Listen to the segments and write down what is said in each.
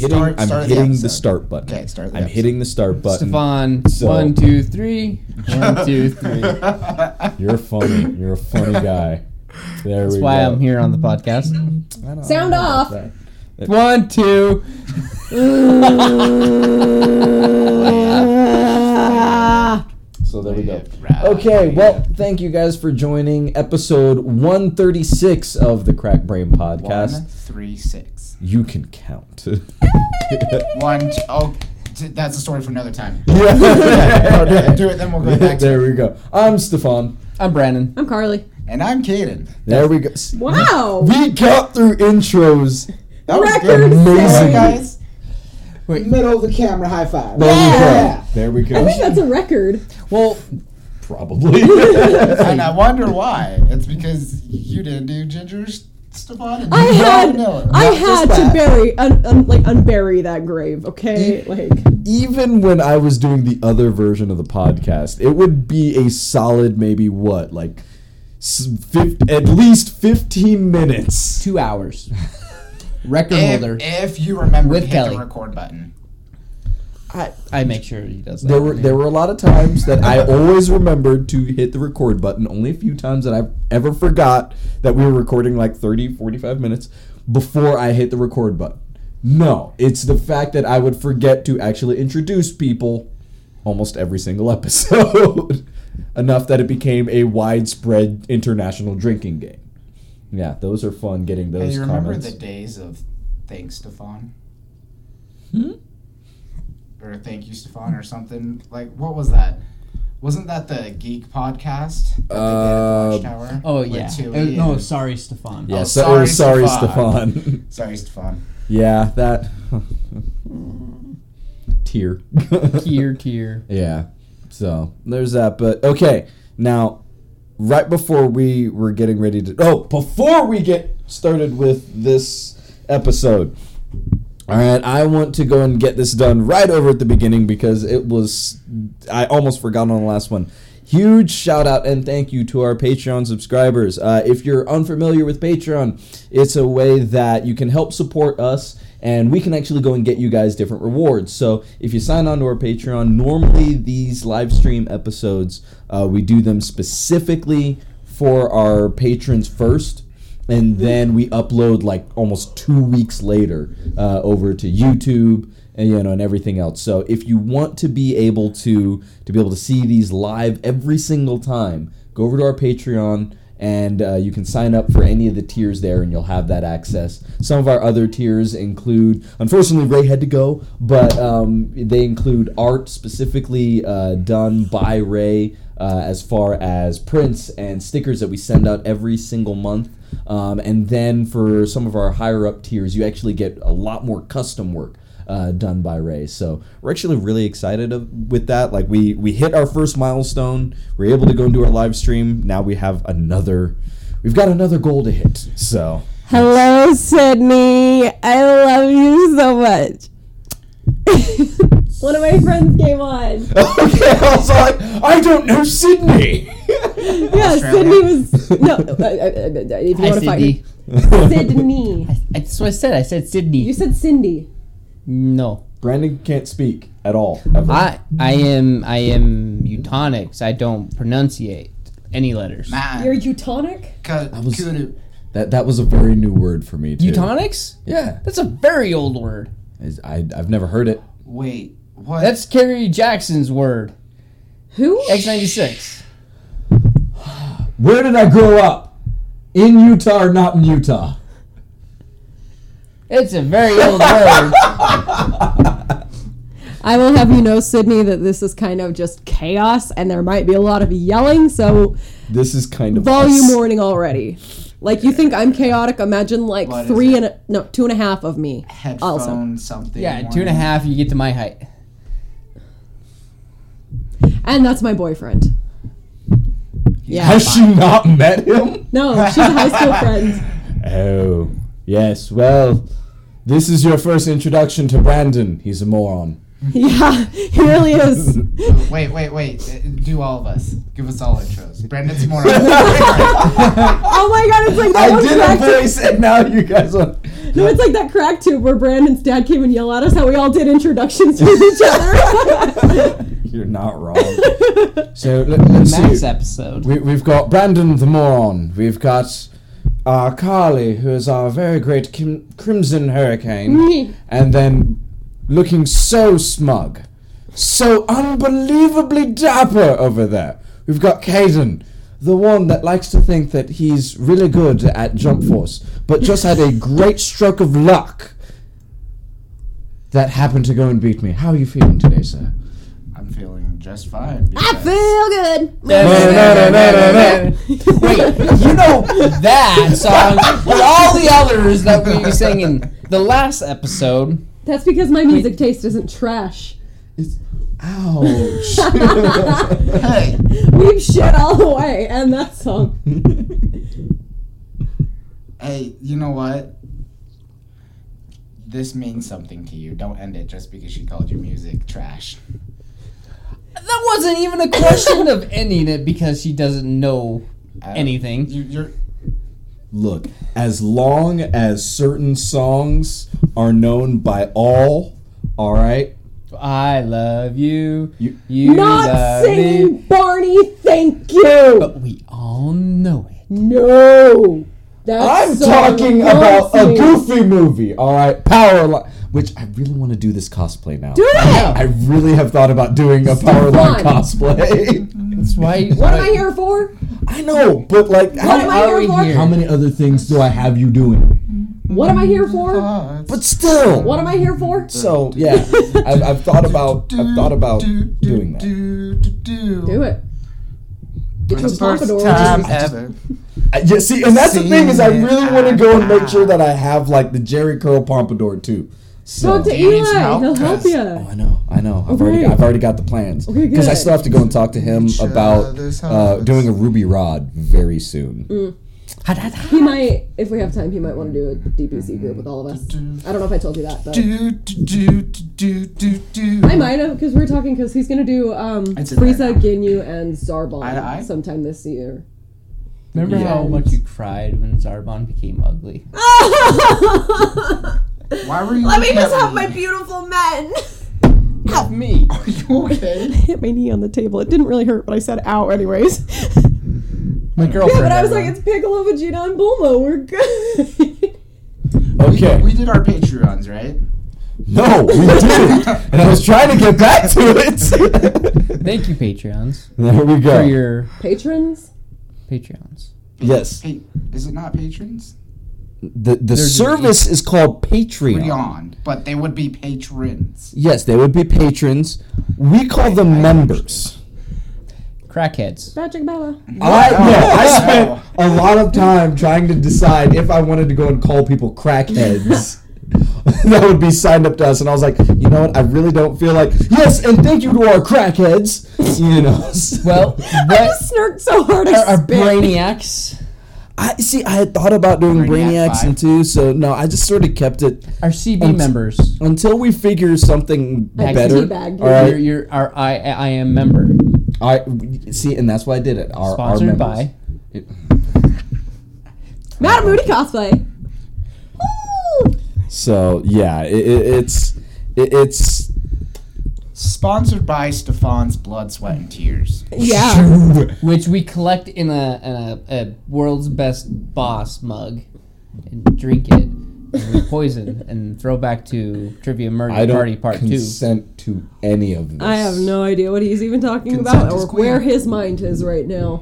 hitting the start button. Okay, start the I'm episode. hitting the start button. Stefan, So- 1, 2, 3. 1, 2, 3. You're funny. You're a funny guy. There That's we why go. I'm here on the podcast. I don't Sound know about off. that. 1, 2. So there we go. Okay, well, thank you guys for joining episode 136 of the Crack Brain Podcast. 136. You can count. That's a story for another time. Yeah. Do it, then we'll go back to There we go. I'm Stefan. I'm Brandon. I'm Carly. And I'm Caden. There we go. Wow. We got through intros. That was Record good. Amazing. Guys. Middle of the camera, high five. There Yeah. we go. There we I go. think that's a record. Well, Probably. And I wonder why. It's because you didn't do Ginger Stefan. And I you had don't know it. I Not had just to that. unbury that grave, okay? Like Even when I was doing the other version of the podcast, it would be a solid maybe what, like at least 15 minutes. 2 hours. Record holder. If you remember With to hit Kelly. the record button. I make sure he does that. There were a lot of times that I always remembered to hit the record button. Only a few times that I've ever forgot that we were recording like 30, 45 minutes before I hit the record button. No, it's the fact that I would forget to actually introduce people almost every single episode. Enough that it became a widespread international drinking game. Yeah, those are fun getting those Hey, you remember comments. the days of Thanks Stefan? Or Thank You Stefan or something? Like, what was that? Wasn't that the Geek podcast? That they did at Watchtower? Oh, With yeah. Tui No, and- sorry, Stefan. Yeah, Oh, sorry, sorry, Stefan. Sorry, Stefan. Yeah, that tear. Tier. Yeah. So there's that. But okay, now right before we were getting ready to before we get started with this episode. All right, I want to go and get this done right over at the beginning because I almost forgot on the last one. Huge shout out and thank you to our Patreon subscribers. If you're unfamiliar with Patreon, it's a way that you can help support us and we can actually go and get you guys different rewards. So if you sign on to our Patreon, normally these live stream episodes, we do them specifically for our patrons first. And then we upload like almost 2 weeks later over to YouTube and everything else. So if you want to be able to see these live every single time, go over to our Patreon and you can sign up for any of the tiers there and you'll have that access. Some of our other tiers include, unfortunately Ray had to go, but they include art specifically done by Ray as far as prints and stickers that we send out every single month. And then for some of our higher up tiers, you actually get a lot more custom work done by Ray. So we're actually really excited with that. Like we hit our first milestone. We're able to go and do our live stream. Now we've got another goal to hit. So hello, Sydney. I love you so much. One of my friends came on. okay, I was like, I don't know Sydney. Yeah, Australia? Sydney was no. If you Hi, want to fight Sydney. me, Sydney. That's what I said. I said Sydney. You said Cindy. No. Brandon can't speak at all. Ever. I am Eutonics. I don't pronunciate any letters. Man. You're Eutonic. That was a very new word for me too. Eutonics? Yeah, That's a very old word. I've never heard it. Wait, what? That's Kerry Jackson's word. Who? X96. Where did I grow up? In Utah or not in Utah? It's a very old word. I will have you know, Sydney, that this is kind of just chaos, and there might be a lot of yelling. So This is kind of volume us. warning already. Like you think I'm chaotic? Imagine like What is 2.5 of me. headphone Also, something? Yeah, warning? 2.5, you get to my height. and that's my boyfriend. Yeah. Has she not met him? No, she's a high school friend. Oh, yes. Well, this is your first introduction to Brandon. He's a moron. Yeah, he really is. Wait. Do all of us. Give us all intros. Brandon's more. Oh my god, it's like that I one did a practice. voice, and now you guys want. No, it's like that crack tube where Brandon's dad came and yelled at us how we all did introductions with each other. You're not wrong. So let's Max see. episode. We've got Brandon the Moron. We've got Carly, who is our very great Crimson Hurricane. And then looking so smug, so unbelievably dapper over there. We've got Caden, the one that likes to think that he's really good at Jump Force, but just had a great stroke of luck that happened to go and beat me. How are you feeling today, sir? I'm feeling just fine. I feel good. Wait, you know that song and all the others that we sang in the last episode. That's because my music taste isn't trash. Ouch. Hey, We've shit all the way, and that song. hey, you know what? This means something to you. Don't end it just because she called your music trash. That wasn't even a question of ending it because she doesn't know anything. You're Look, as long as certain songs are known by all right? I love you. You- You Not love singing me. Barney, thank you. But we all know it. No. That I'm song talking about a haunts me. Goofy movie, alright? Powerline. Which I really want to do this cosplay now. Do it. I really have thought about doing a Powerline fun. cosplay. That's why. What am I here for? I know, but like, What am I are here we for? here? how many other things do I have you doing? What am I here for? But still. What am I here for? So yeah, I've thought about doing that. Do it. Get your First pompadour. time ever. Yeah, see, and that's the thing is, I really want to go and make sure that I have like the Jerry curl pompadour too. So. Talk to Do you need some Eli. help? He'll help Cause- you. Oh, I know. Okay. I've already got the plans. Okay, Because I good. still have to go and talk to him about doing a Ruby Rod very soon. He might, if we have time, he might want to do a DPC group with all of us. I don't know if I told you that, but I might have, because we're talking, because he's going to do It's in there Frieza, now. Ginyu, and Zarbon Eye to eye? sometime this year. Remember Yeah. how much you cried when Zarbon became ugly? Why were you? Let me looking just at have my beautiful men. Help me. Are you okay? Hit my knee on the table. It didn't really hurt, but I said ow anyways. My girlfriend. Yeah, but I was like, everyone. it's Piccolo, Vegeta, and Bulma. We're good. Okay. We did our Patreons, right? No, we didn't. And I was trying to get back to it. Thank you, Patreons, There we for go. your Patrons? Patreons. Yes. Is it not patrons? The There's- service is called Patreon. Patreon, but they would be patrons. Yes, they would be patrons. We call them members. Crackheads. Patrick Bella. I spent a lot of time trying to decide if I wanted to go and call people crackheads that would be signed up to us, and I was like, you know what? I really don't feel like yes, and thank you to our crackheads. You know. Well, I what just snarked so hard. I are spit. brainiacs? I had thought about doing Brainiac Brainiacs and two, so no, I just sort of kept it Are CB members? until we figure something I better. teabagged All right. You're our I am member. See, and that's why I did it. Our Sponsored members. by. Madam Moody cosplay. Woo! So yeah, it's Sponsored by Stefan's Blood, Sweat, and Tears. Yeah. Which we collect in a world's best boss mug and drink it and we poison and throw back to Trivia Murder I don't Party Part 2. consent to any of this. I have no idea what he's even talking Consent about is or queen. where his mind is right now.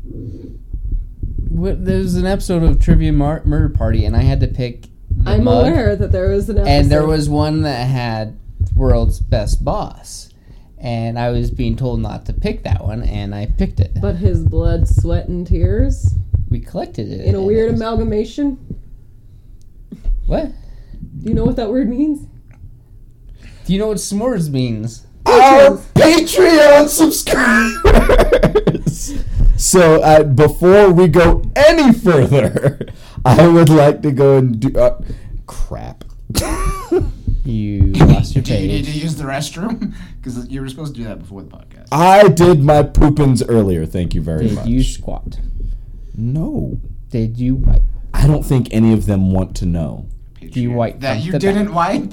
There's an episode of Trivia Murder Party and I had to pick the I'm mug. aware that there was an episode. And there was one that had world's best boss. And I was being told not to pick that one, and I picked it. But his blood, sweat, and tears We collected it. in a and weird it was- amalgamation. What? Do you know what that word means? Do you know what s'mores means? Our Patreon subscribers. So before we go any further, I would like to go and do crap. You lost your Do you need to page. use the restroom? Because you were supposed to do that before the podcast. I did my poopins earlier. Thank you very Did much. you squat? No, Did you wipe? I don't think any of them want to know. Patreon Do you wipe that from you the didn't wipe?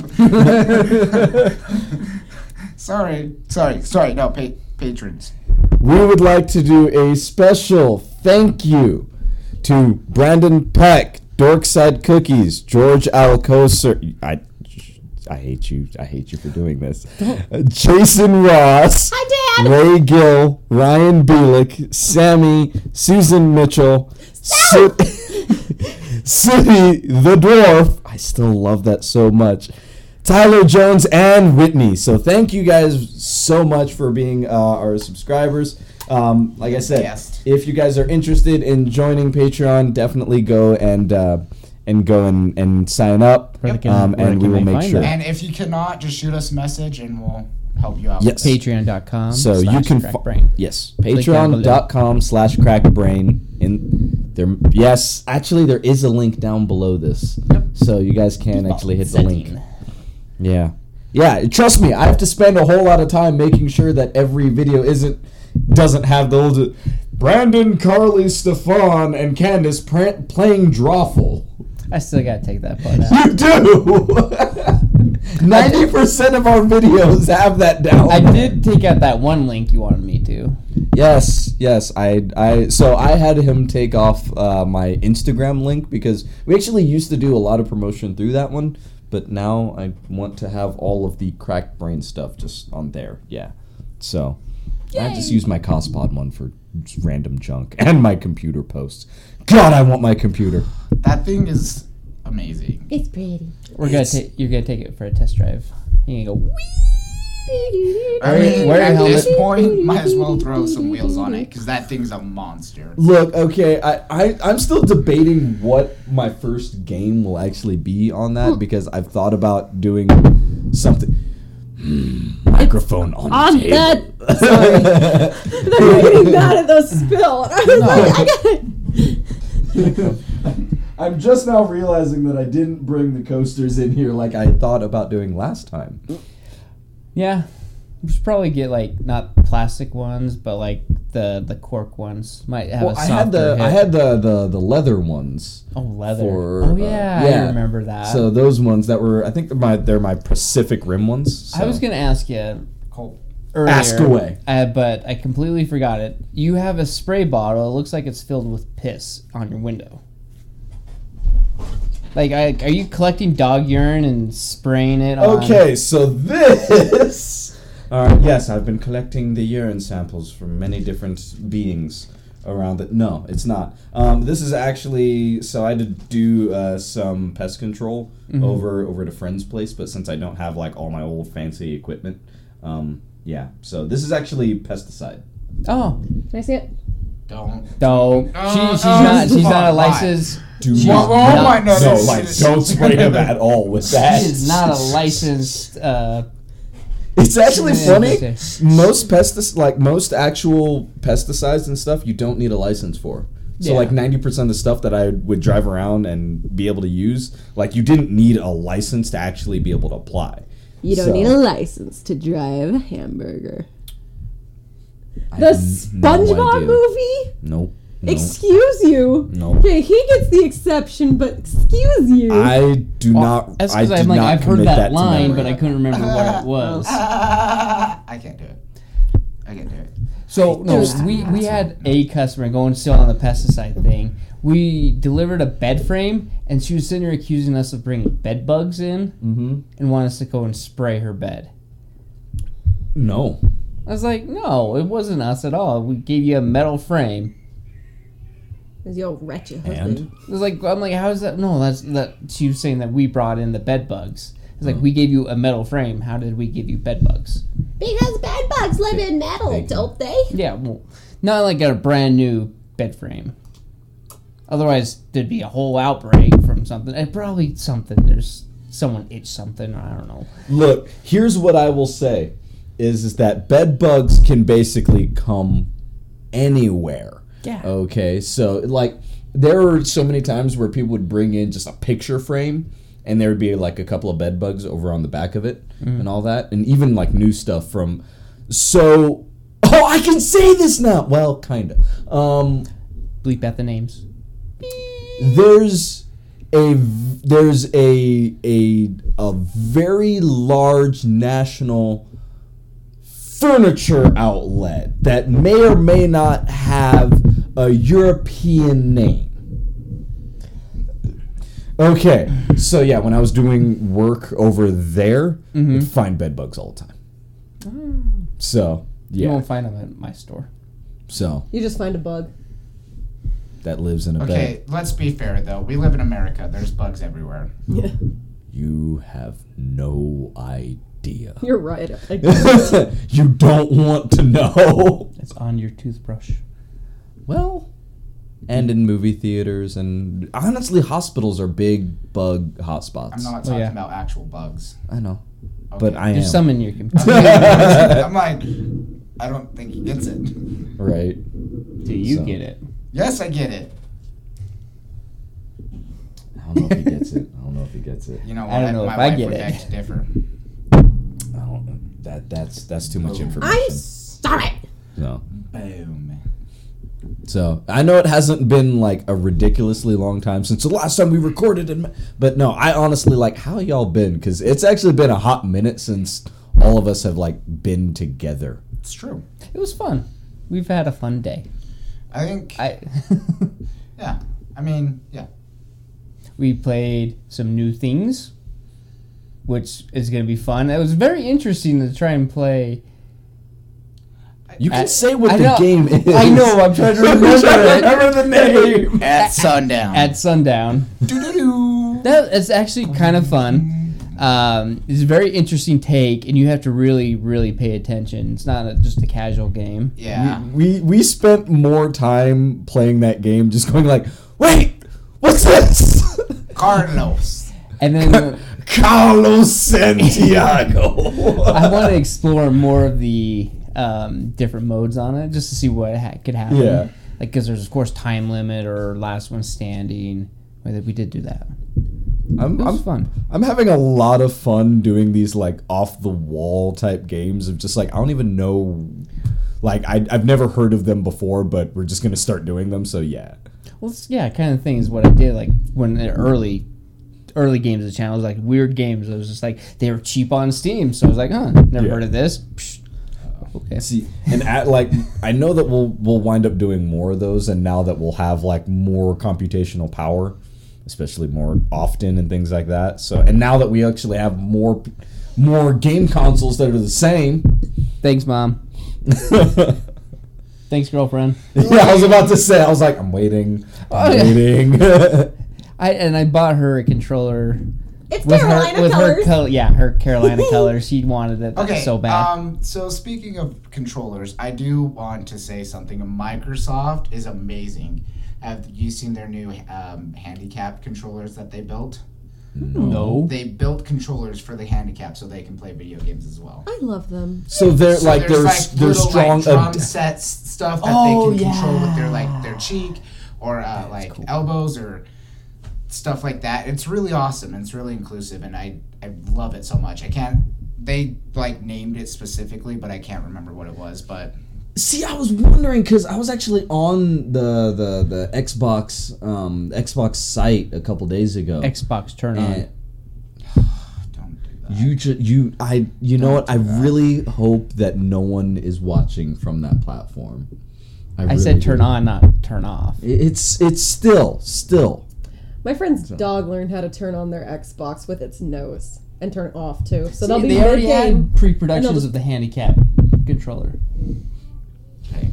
Sorry. No, patrons. We would like to do a special thank you to Brandon Peck, Dorkside Cookies, George Alcocer. I hate you. I hate you for doing this. Jason Ross. Hi, Dad. Ray Gill, Ryan Bielik, Sammy, Susan Mitchell, City the Dwarf. I still love that so much. Tyler Jones and Whitney. So thank you guys so much for being our subscribers. Like I said, Yes. if you guys are interested in joining Patreon, definitely go and sign up. Where can And we will they make find sure. that? And if you cannot, just shoot us a message and we'll help you out. Yes. Patreon.com. So you can crackbrain. yes, Link down below. patreon.com/crackbrain. In there, yes, actually there is a link down below this, so you guys can actually hit the link. Yeah. Trust me, I have to spend a whole lot of time making sure that every video doesn't have those Brandon, Carly, Stefan, and Candace playing Drawful. I still gotta take that part out. You do. 90% of our videos have that down. I did take out that one link you wanted me to. Yes. So I had him take off my Instagram link because we actually used to do a lot of promotion through that one, but now I want to have all of the Cracked Brain stuff just on there. Yeah. So I just use my Cospod one for just random junk and my computer posts. God, I want my computer. That thing is amazing. It's pretty. You're gonna take it for a test drive. You're gonna go. I mean, Wear your at this helmet. point, might as well throw some wheels on it because that thing's a monster. Look, okay, I'm still debating what my first game will actually be on that because I've thought about doing something. Microphone on On the that. table. Sorry. They're getting mad at those spill. And I was like, I got it. I'm just now realizing that I didn't bring the coasters in here like I thought about doing last time. Yeah, we should probably get like not plastic ones, but like the cork ones. Might have Well, a I softer had hit. the leather ones. Oh, leather. for, Oh yeah, yeah. I remember that. So those ones that were, I think they're my Pacific Rim ones. So. I was gonna ask you Cool. earlier. Ask away. But I completely forgot it. You have a spray bottle. It looks like it's filled with piss on your window. Like, are you collecting dog urine and spraying it on... Okay, so this. Yes, I've been collecting the urine samples from many different beings around it. No, it's not. This is actually, so I had to do some pest control over at a friend's place, but since I don't have like all my old fancy equipment, yeah. So this is actually pesticide. Oh. Can I see it? Don't. No. She's not a licensed... Do She's not. not- No, like, don't spray him at all with that. She is not a licensed... It's actually Yeah, funny. okay. Most actual pesticides and stuff, you don't need a license for. So Yeah. like 90% of the stuff that I would drive around and be able to use, like you didn't need a license to actually be able to apply. You don't So, need a license to drive a hamburger. I The have no SpongeBob idea. movie? Nope. No. Excuse you. Nope. Okay, he gets the exception, but excuse you. I do not. That's I because did I'm like, not I've heard commit that to line, memory. but I couldn't remember what it was. I can't do it. So no, we had a customer going still on the pesticide thing. We delivered a bed frame, and she was sitting there accusing us of bringing bed bugs in and wanted us to go and spray her bed. No. I was like, no, it wasn't us at all. We gave you a metal frame. Is your wretched husband. And It was like, I'm like, how is that? No, that. She was saying that we brought in the bed bugs. It's like, we gave you a metal frame. How did we give you bed bugs? Because bed bugs live in metal, don't they? Yeah, well, not like a brand new bed frame. Otherwise, there'd be a whole outbreak from something. And probably something. There's someone itched something. I don't know. look, here's what I will say: is that bed bugs can basically come anywhere. Yeah. Okay, so like there are so many times where people would bring in just a picture frame, and there would be like a couple of bed bugs over on the back of it, and all that, and even like new stuff from. So, oh, I can say this now. Well, kinda. Bleep out the names. There's there's a very large national furniture outlet that may or may not have a European name. Okay, so yeah, when I was doing work over there, I'd find bed bugs all the time. So You yeah, won't find them at my store. so You just find a bug. that lives in a Okay, bed. let's be fair though. We live in America. There's bugs everywhere. Yeah, You have no idea. you're right. You don't want to know. It's on your toothbrush. Well, and in movie theaters, and honestly, hospitals are big bug hotspots. I'm not talking yeah. about actual bugs. I know, Okay. but I am. There's some in your computer. I'm like, I don't think he gets it. Right. Do you So. get it? Yes, I get it. I don't know if he gets it. I don't know if he gets it. You know what? I don't know My if I wife get would it. beg to differ. I don't, that's too much information. I'm sorry. No. Boom. So I know it hasn't been like a ridiculously long time since the last time we recorded, but no, I honestly like how y'all been, because it's actually been a hot minute since all of us have like been together. It's true. It was fun. We've had a fun day. I think. Yeah. I mean, yeah. We played some new things, which is going to be fun. It was very interesting to try and play. You can At- say what I the know- game is. I know. I'm trying to remember I'm trying to it. remember the name. At sundown. At sundown. Doo-doo-doo. That is actually kind of fun. It's a very interesting take, and you have to really, really pay attention. It's not just a casual game. Yeah. We spent more time playing that game just going like, wait, what's this? Carlos. And then Carlos Santiago. I want to explore more of the different modes on it, just to see what could happen. Yeah. Like, because there's, of course, time limit or last one standing. We did do that. It was fun. I'm having a lot of fun doing these like off the wall type games of just like I don't even know, like I've never heard of them before, but we're just gonna start doing them. So yeah. Well, kind of thing is what I did. Like when the early games of the channel was like weird games. It was just like they were cheap on Steam, so I was like, never Yeah. heard of this. Psh. Okay. See, and at like I know that we'll wind up doing more of those, and now that we'll have like more computational power, especially more often and things like that. So, and now that we actually have more game consoles that are the same. Thanks, Mom. Thanks, girlfriend. Yeah, I was about to say. I was like, I'm waiting. I'm waiting. I bought her a controller It's with Carolina her colors. her Carolina colors. She wanted it Okay. so bad. So speaking of controllers, I do want to say something. Microsoft is amazing. Have you seen their new handicap controllers that they built? No. They built controllers for the handicap so they can play video games as well. I love them. So they're So like there's they're little, strong. like, drum sets stuff that Oh, they can control with their yeah. their cheek or elbows or stuff like that. It's really awesome and it's really inclusive and I love it so much. They like named it specifically, but I can't remember what it was. But See, I was wondering because I was actually on the Xbox site a couple days ago. Xbox turn on. and don't do that. you know what? I really hope that no one is watching from that platform. I really said turn do. on, not turn off. It's still. My friend's dog learned how to turn on their Xbox with its nose and turn it off too. So See, they'll be they already mid-game. had pre-productions and they'll of the handicap controller. Okay.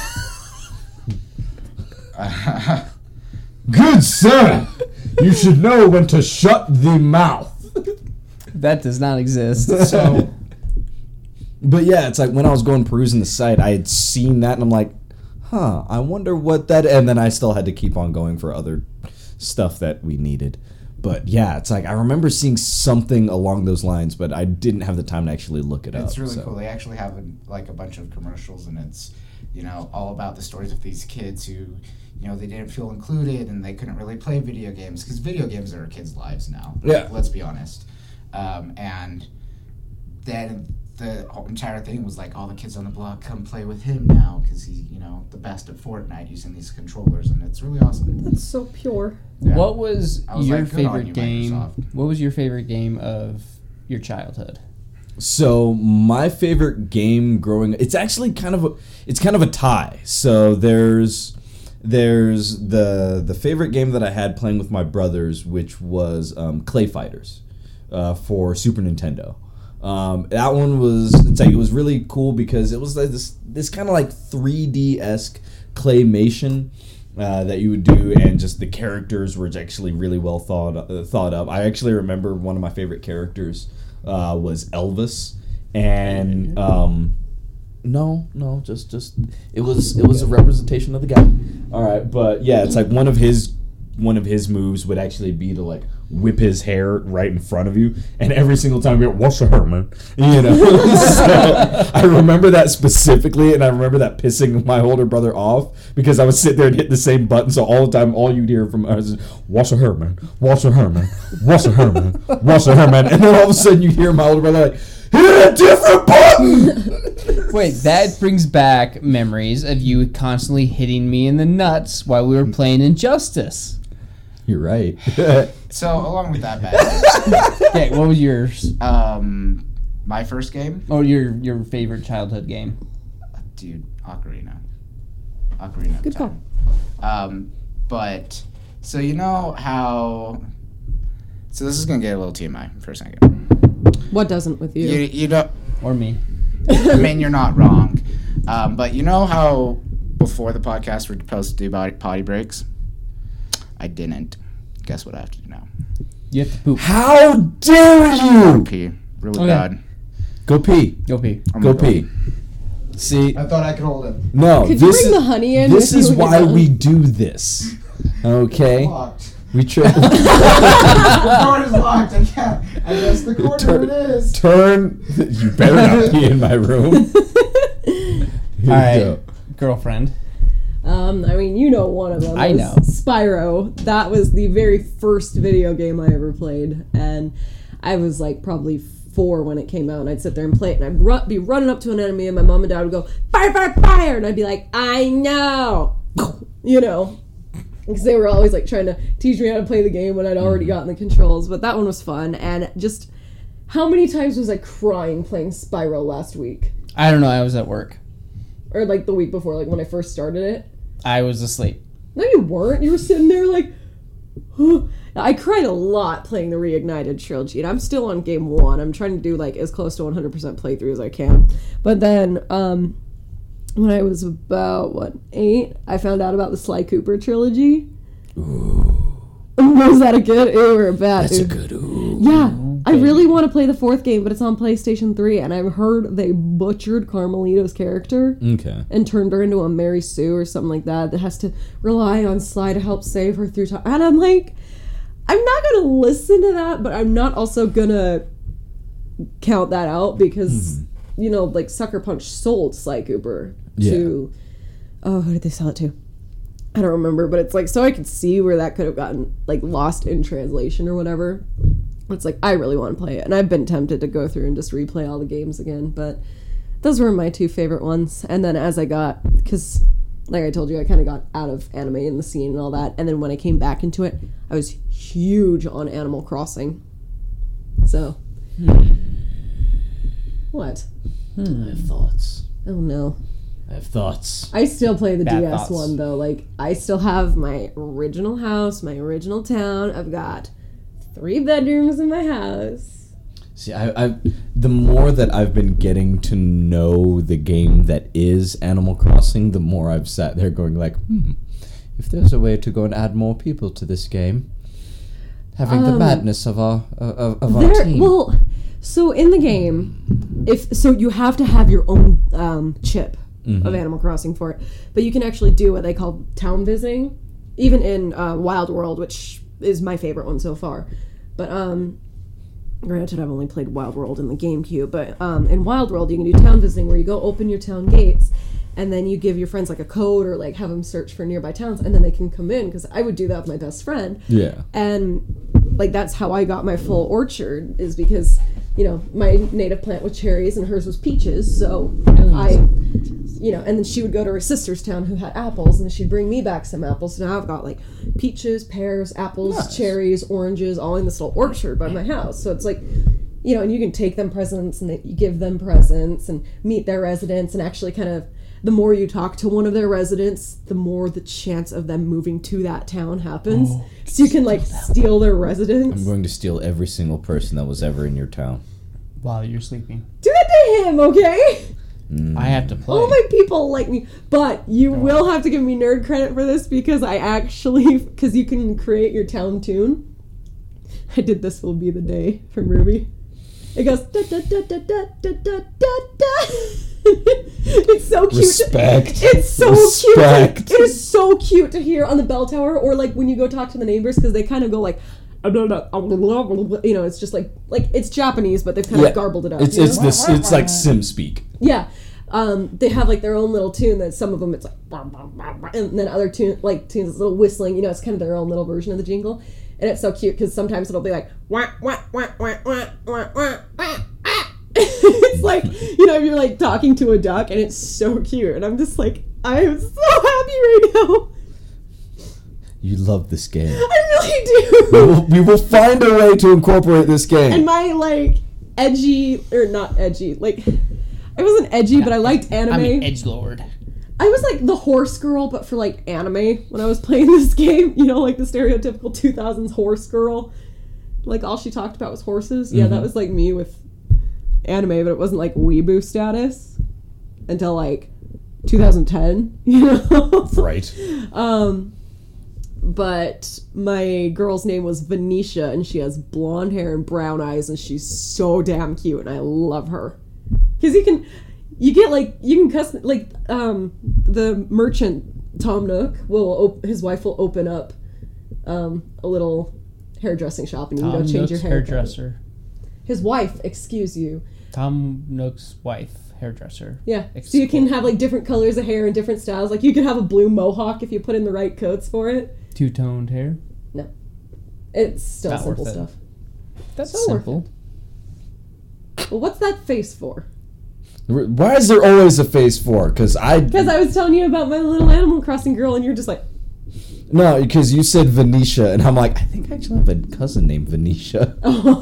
Good sir, you should know when to shut the mouth. That does not exist. So But yeah, it's like when I was going perusing the site, I had seen that and I'm like, I wonder what that. And then I still had to keep on going for other stuff that we needed. But yeah, it's like I remember seeing something along those lines, but I didn't have the time to actually look it up. it's really so. cool. They actually have a bunch of commercials and it's all about the stories of these kids who they didn't feel included and they couldn't really play video games because video games are kids' lives now. Yeah. Let's be honest. And then the whole entire thing was like all the kids on the block come play with him now because he's the best at Fortnite using these controllers, and it's really awesome. That's so pure. Yeah. What was your like, good on favorite you, game? Microsoft. What was your favorite game of your childhood? So my favorite game growing, it's actually kind of a tie. So there's the favorite game that I had playing with my brothers, which was Clay Fighters for Super Nintendo. That one it was really cool because it was like this kind of like 3D-esque claymation that you would do, and just the characters were actually really well thought of. I actually remember one of my favorite characters was Elvis, and just it was a representation of the guy. All right, but yeah, it's like one of his moves would actually be to like whip his hair right in front of you, and every single time you go, "What's the hair, man?" So I remember that specifically, and I remember that pissing my older brother off because I would sit there and hit the same button, so all the time all you'd hear from us is, "What's the hair, man? What's the hair, man? What's the hair, man? What's the hair, man?" And then all of a sudden you hear my older brother like, "Hit a different button!" Wait, that brings back memories of you constantly hitting me in the nuts while we were playing Injustice. You're right. So along with that, bad. Okay, what was yours? My first game, Oh, your favorite childhood game? dude, Ocarina of Good call. Time. But so you know how. So this is gonna get a little TMI for a second. What doesn't with you? You don't. Or me? I mean, you're not wrong. But you know how before the podcast we're supposed to do potty breaks? I didn't. Guess what I have to do now? You have to poop. How dare you? Pee. Really Okay. bad. Go pee. Go pee. I'm Go gonna pee. See, I thought I could hold it. no, Could this you bring is the honey in? this with is you when why you're done? we do this. Okay, Locked. we try. The door is locked. I can't. I guess the corner it is. Turn. You better not be in my room. Here All right, you go. girlfriend. I mean, you know one of them. I was know. Spyro. That was the very first video game I ever played, and I was like probably 4 when it came out, and I'd sit there and play it, and I'd be running up to an enemy, and my mom and dad would go, "Fire, fire, fire!" and I'd be like, "I know," because they were always like trying to teach me how to play the game when I'd already gotten the controls. But that one was fun, and just how many times was I crying playing Spyro last week, I don't know. I was at work. or like the week before, like when I first started it? I was asleep. No, you weren't. You were sitting there like, I cried a lot playing the Reignited trilogy, and I'm still on game 1. I'm trying to do like as close to 100% playthrough as I can. But then, when I was about 8, I found out about the Sly Cooper trilogy. Ooh. Was that a good ooh or a bad? That's ooh? a good ooh. Yeah. I really want to play the 4th game, but it's on PlayStation 3, and I've heard they butchered Carmelito's character Okay. and turned her into a Mary Sue or something like that has to rely on Sly to help save her through time. And I'm like, I'm not going to listen to that, but I'm not also going to count that out because, like Sucker Punch sold Sly Cooper to... Oh, who did they sell it to? I don't remember, but it's like, so I could see where that could have gotten like lost in translation or whatever. It's like, I really want to play it. And I've been tempted to go through and just replay all the games again. But those were my 2 favorite ones. And then as I got, because like I told you, I kind of got out of anime in the scene and all that. And then when I came back into it, I was huge on Animal Crossing. So. What? I have thoughts. Oh no. I have thoughts. I still play the Bad DS thoughts. one though. Like, I still have my original house, my original town. I've got 3 bedrooms in my house. See, I the more that I've been getting to know the game that is Animal Crossing, the more I've sat there going like, if there's a way to go and add more people to this game, having the madness of our team. Well, so in the game, you have to have your own chip of Animal Crossing for it, but you can actually do what they call town visiting, even in Wild World, which is my favorite one so far. But granted, I've only played Wild World in the GameCube, but in Wild World you can do town visiting where you go open your town gates and then you give your friends like a code or like have them search for nearby towns and then they can come in, because I would do that with my best friend. Yeah. And like that's how I got my full orchard, is because my native plant was cherries and hers was peaches. So and then she would go to her sister's town who had apples, and she'd bring me back some apples. So now I've got like peaches, pears, apples, cherries, oranges, all in this little orchard by my house. So it's like, and you can take them presents and you give them presents and meet their residents, and actually kind of, the more you talk to one of their residents, the more the chance of them moving to that town happens. So you can like steal their residents. I'm going to steal every single person that was ever in your town. While you're sleeping. Do that to him, okay? I have to play. All my people like me, but you will have to give me nerd credit for this because because you can create your town tune. I did This Will Be the Day from Ruby. It goes da da da da da da da da da. It's so cute. Respect. It's so Respect. cute. It is so cute to hear on the bell tower, or like when you go talk to the neighbors, because they kind of go like, it's just like it's Japanese, but they've kind of garbled it up. It's like Sim speak. Yeah. They have like their own little tune that some of them it's like, and then other tunes it's little whistling. It's kind of their own little version of the jingle, and it's so cute because sometimes it'll be like wah, wah, wah, wah, wah, wah, wah, wah. It's like if you're like talking to a duck, and it's so cute, and I'm just like, I am so happy right now. You love this game. I really do. We will find a way to incorporate this game. And my like edgy or not edgy like. I wasn't edgy, but I liked anime. I'm an edgelord. I was like the horse girl, but for like anime when I was playing this game. Like the stereotypical 2000s horse girl. Like all she talked about was horses. Yeah, that was like me with anime, but it wasn't like weeboo status until like 2010. Right. But my girl's name was Venetia, and she has blonde hair and brown eyes, and she's so damn cute, and I love her. Because you can custom, like, the merchant, Tom Nook, his wife will open up a little hairdressing shop, and you can go change your hair. Hairdresser. His wife, excuse you. Tom Nook's wife, hairdresser. Yeah, so you can have, like, different colors of hair and different styles. Like, you could have a blue mohawk if you put in the right coats for it. Two-toned hair? No. It's still Not simple worth it. stuff. That's So simple. Well, what's that face for? Why is there always a face for? Because I was telling you about my little Animal Crossing girl, and you're just like... No, because you said Venetia, and I'm like, I think I actually have a cousin named Venetia.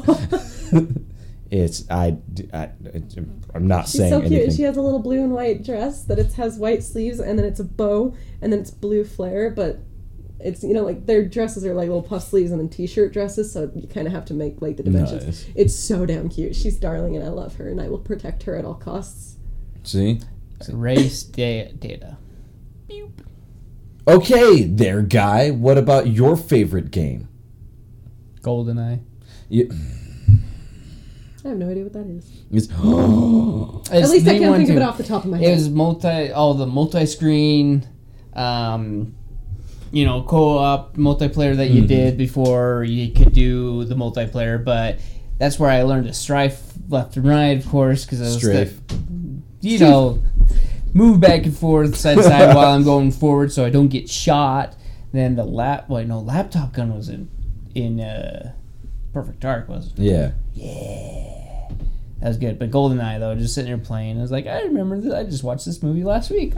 I'm not She's saying so cute. anything. She has a little blue and white dress that has white sleeves, and then it's a bow, and then it's blue flare, but it's, like their dresses are like little puff sleeves and then t-shirt dresses, so you kind of have to make like the dimensions. Nice. It's so damn cute. She's darling, and I love her, and I will protect her at all costs. See? Race data. Okay, there, Guy. What about your favorite game? GoldenEye. I have no idea what that is. It's At least I can't think of it off the top of my head. It was the multi-screen, co-op multiplayer that you did before you could do the multiplayer, but that's where I learned to strafe left and right, of course, because I was move back and forth, side to side while I'm going forward so I don't get shot. Then the laptop gun was in Perfect Dark, wasn't it? Yeah. Yeah. That was good. But GoldenEye, though, just sitting there playing, I was like, I remember this. I just watched this movie last week.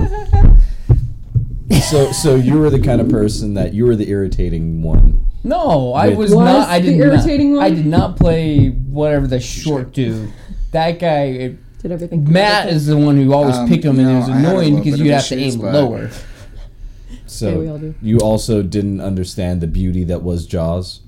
So you were the kind of person that you were the irritating one. No, I was Was not. I the did irritating not. one? I did not play whatever the short dude. That guy. Did everything. Matt is the one who always picked him, and it was I had a annoying little because bit you of have to issues, aim but- lower. So Yeah, we all do. you also didn't understand the beauty that was Jaws.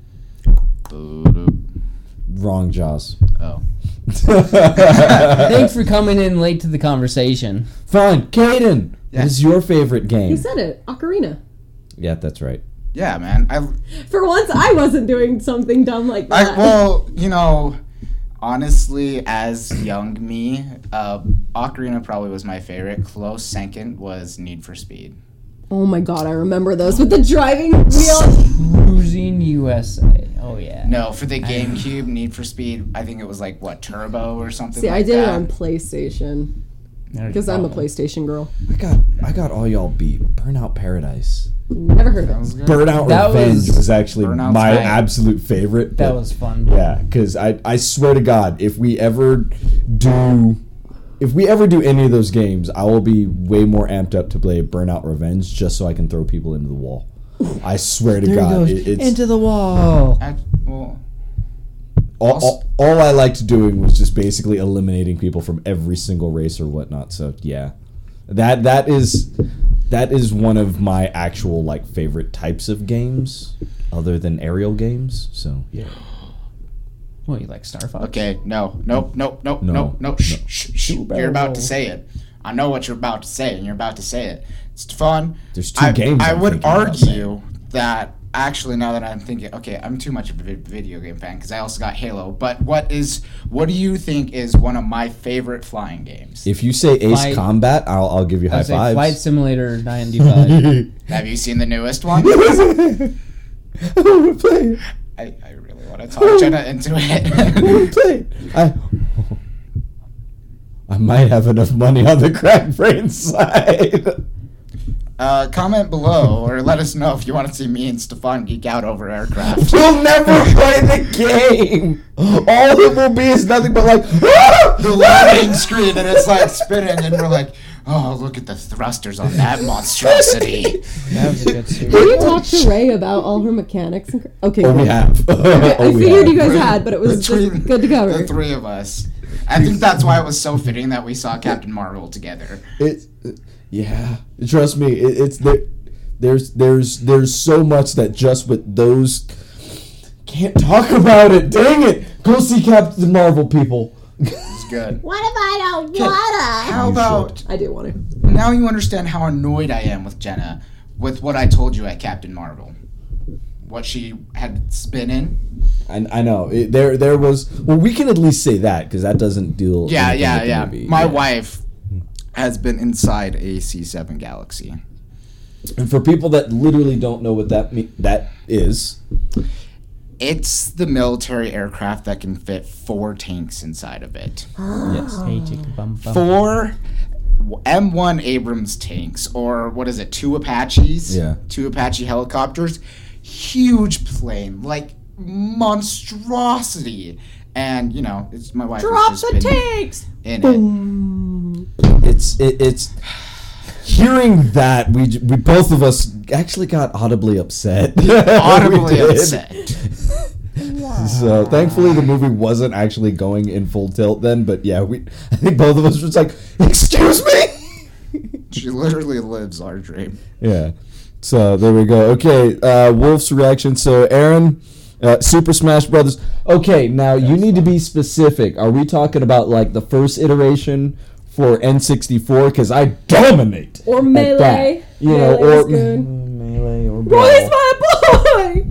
Wrong Jaws. Oh. Thanks for coming in late to the conversation. Fine, Caden. Yeah. What is your favorite game? He said it. Ocarina. Yeah, that's right. Yeah, man. For once, I wasn't doing something dumb like that. Honestly, as young me, Ocarina probably was my favorite. Close second was Need for Speed. Oh my god, I remember those with the driving wheel. Cruising USA. Oh, yeah. No, for the GameCube, Need for Speed, I think it was like, Turbo or something See, like I did that. it on PlayStation. Because I'm a PlayStation girl. I got all y'all beat. Burnout Paradise. Never heard of That it. was good. Burnout That Revenge was- was actually Burnout's my right. absolute favorite. That but- was fun. Yeah, because I swear to God, if we ever do any of those games, I will be way more amped up to play Burnout Revenge just so I can throw people into the wall. I swear to God, it's the wall. Well, all I liked doing was just basically eliminating people from every single race or whatnot. So yeah, that is one of my actual like favorite types of games, other than aerial games. So yeah. What, you like Star Fox? okay, nope. No. Shh. You're about to say it. I know what you're about to say, and you're about to say it. Stefan, There's two games I I'm would thinking about argue that actually, now that I'm thinking, okay, I'm too much of a video game fan because I also got Halo. But what do you think is one of my favorite flying games? If you say Ace Flight- Combat, I'll give you I high would say fives. Flight Simulator 95. Have you seen the newest one? I want to play. I really want to talk Jenna into I it. want to play. I might have enough money on the crack brain side. Comment below or let us know if you want to see me and Stefan geek out over aircraft. We'll never play the game. All it will be is nothing but like The loading screen and it's like spinning and we're like, oh, look at the thrusters on that monstrosity. That was a good series. Can you talk to Ray about all her mechanics? Okay, Oh, we cool. have. I figured you guys had, but it was just good to go. The three of us. I think that's why it was so fitting that we saw Captain Marvel together. Yeah. Trust me. It's there. There's so much that just with those can't talk about it. Dang it! Go see Captain Marvel, people. It's good. What if I don't wanna? How about I do want to. now you understand how annoyed I am with Jenna with what I told you at Captain Marvel. What she had been in. I know. There was. Well, we can at least say that because that doesn't deal. anything with the movie. My Yeah. wife has been inside a C7 Galaxy. And for people that literally don't know what that is. It's the military aircraft that can fit 4 tanks inside of it. Yes. Hey, chicka bum bum. 4 M1 Abrams tanks, or what is it, 2 Apaches? Yeah. 2 Apache helicopters. Huge plane, like monstrosity. And, you know, it's my wife Drop has just the been tanks. in It's hearing that we both of us actually got audibly upset. it. Audibly We did. upset. So thankfully the movie wasn't actually going in full tilt then, but yeah, I think both of us were just like, "Excuse me." She literally lives our dream. Yeah. So there we go. Okay, Wolf's reaction. So Aaron, Super Smash Brothers. Okay, now you need to be specific. Are we talking about like the first iteration for N64? Because I dominate. Or at Melee. that. You know, Melee or is good. Melee or Roy's Brawl. my boy.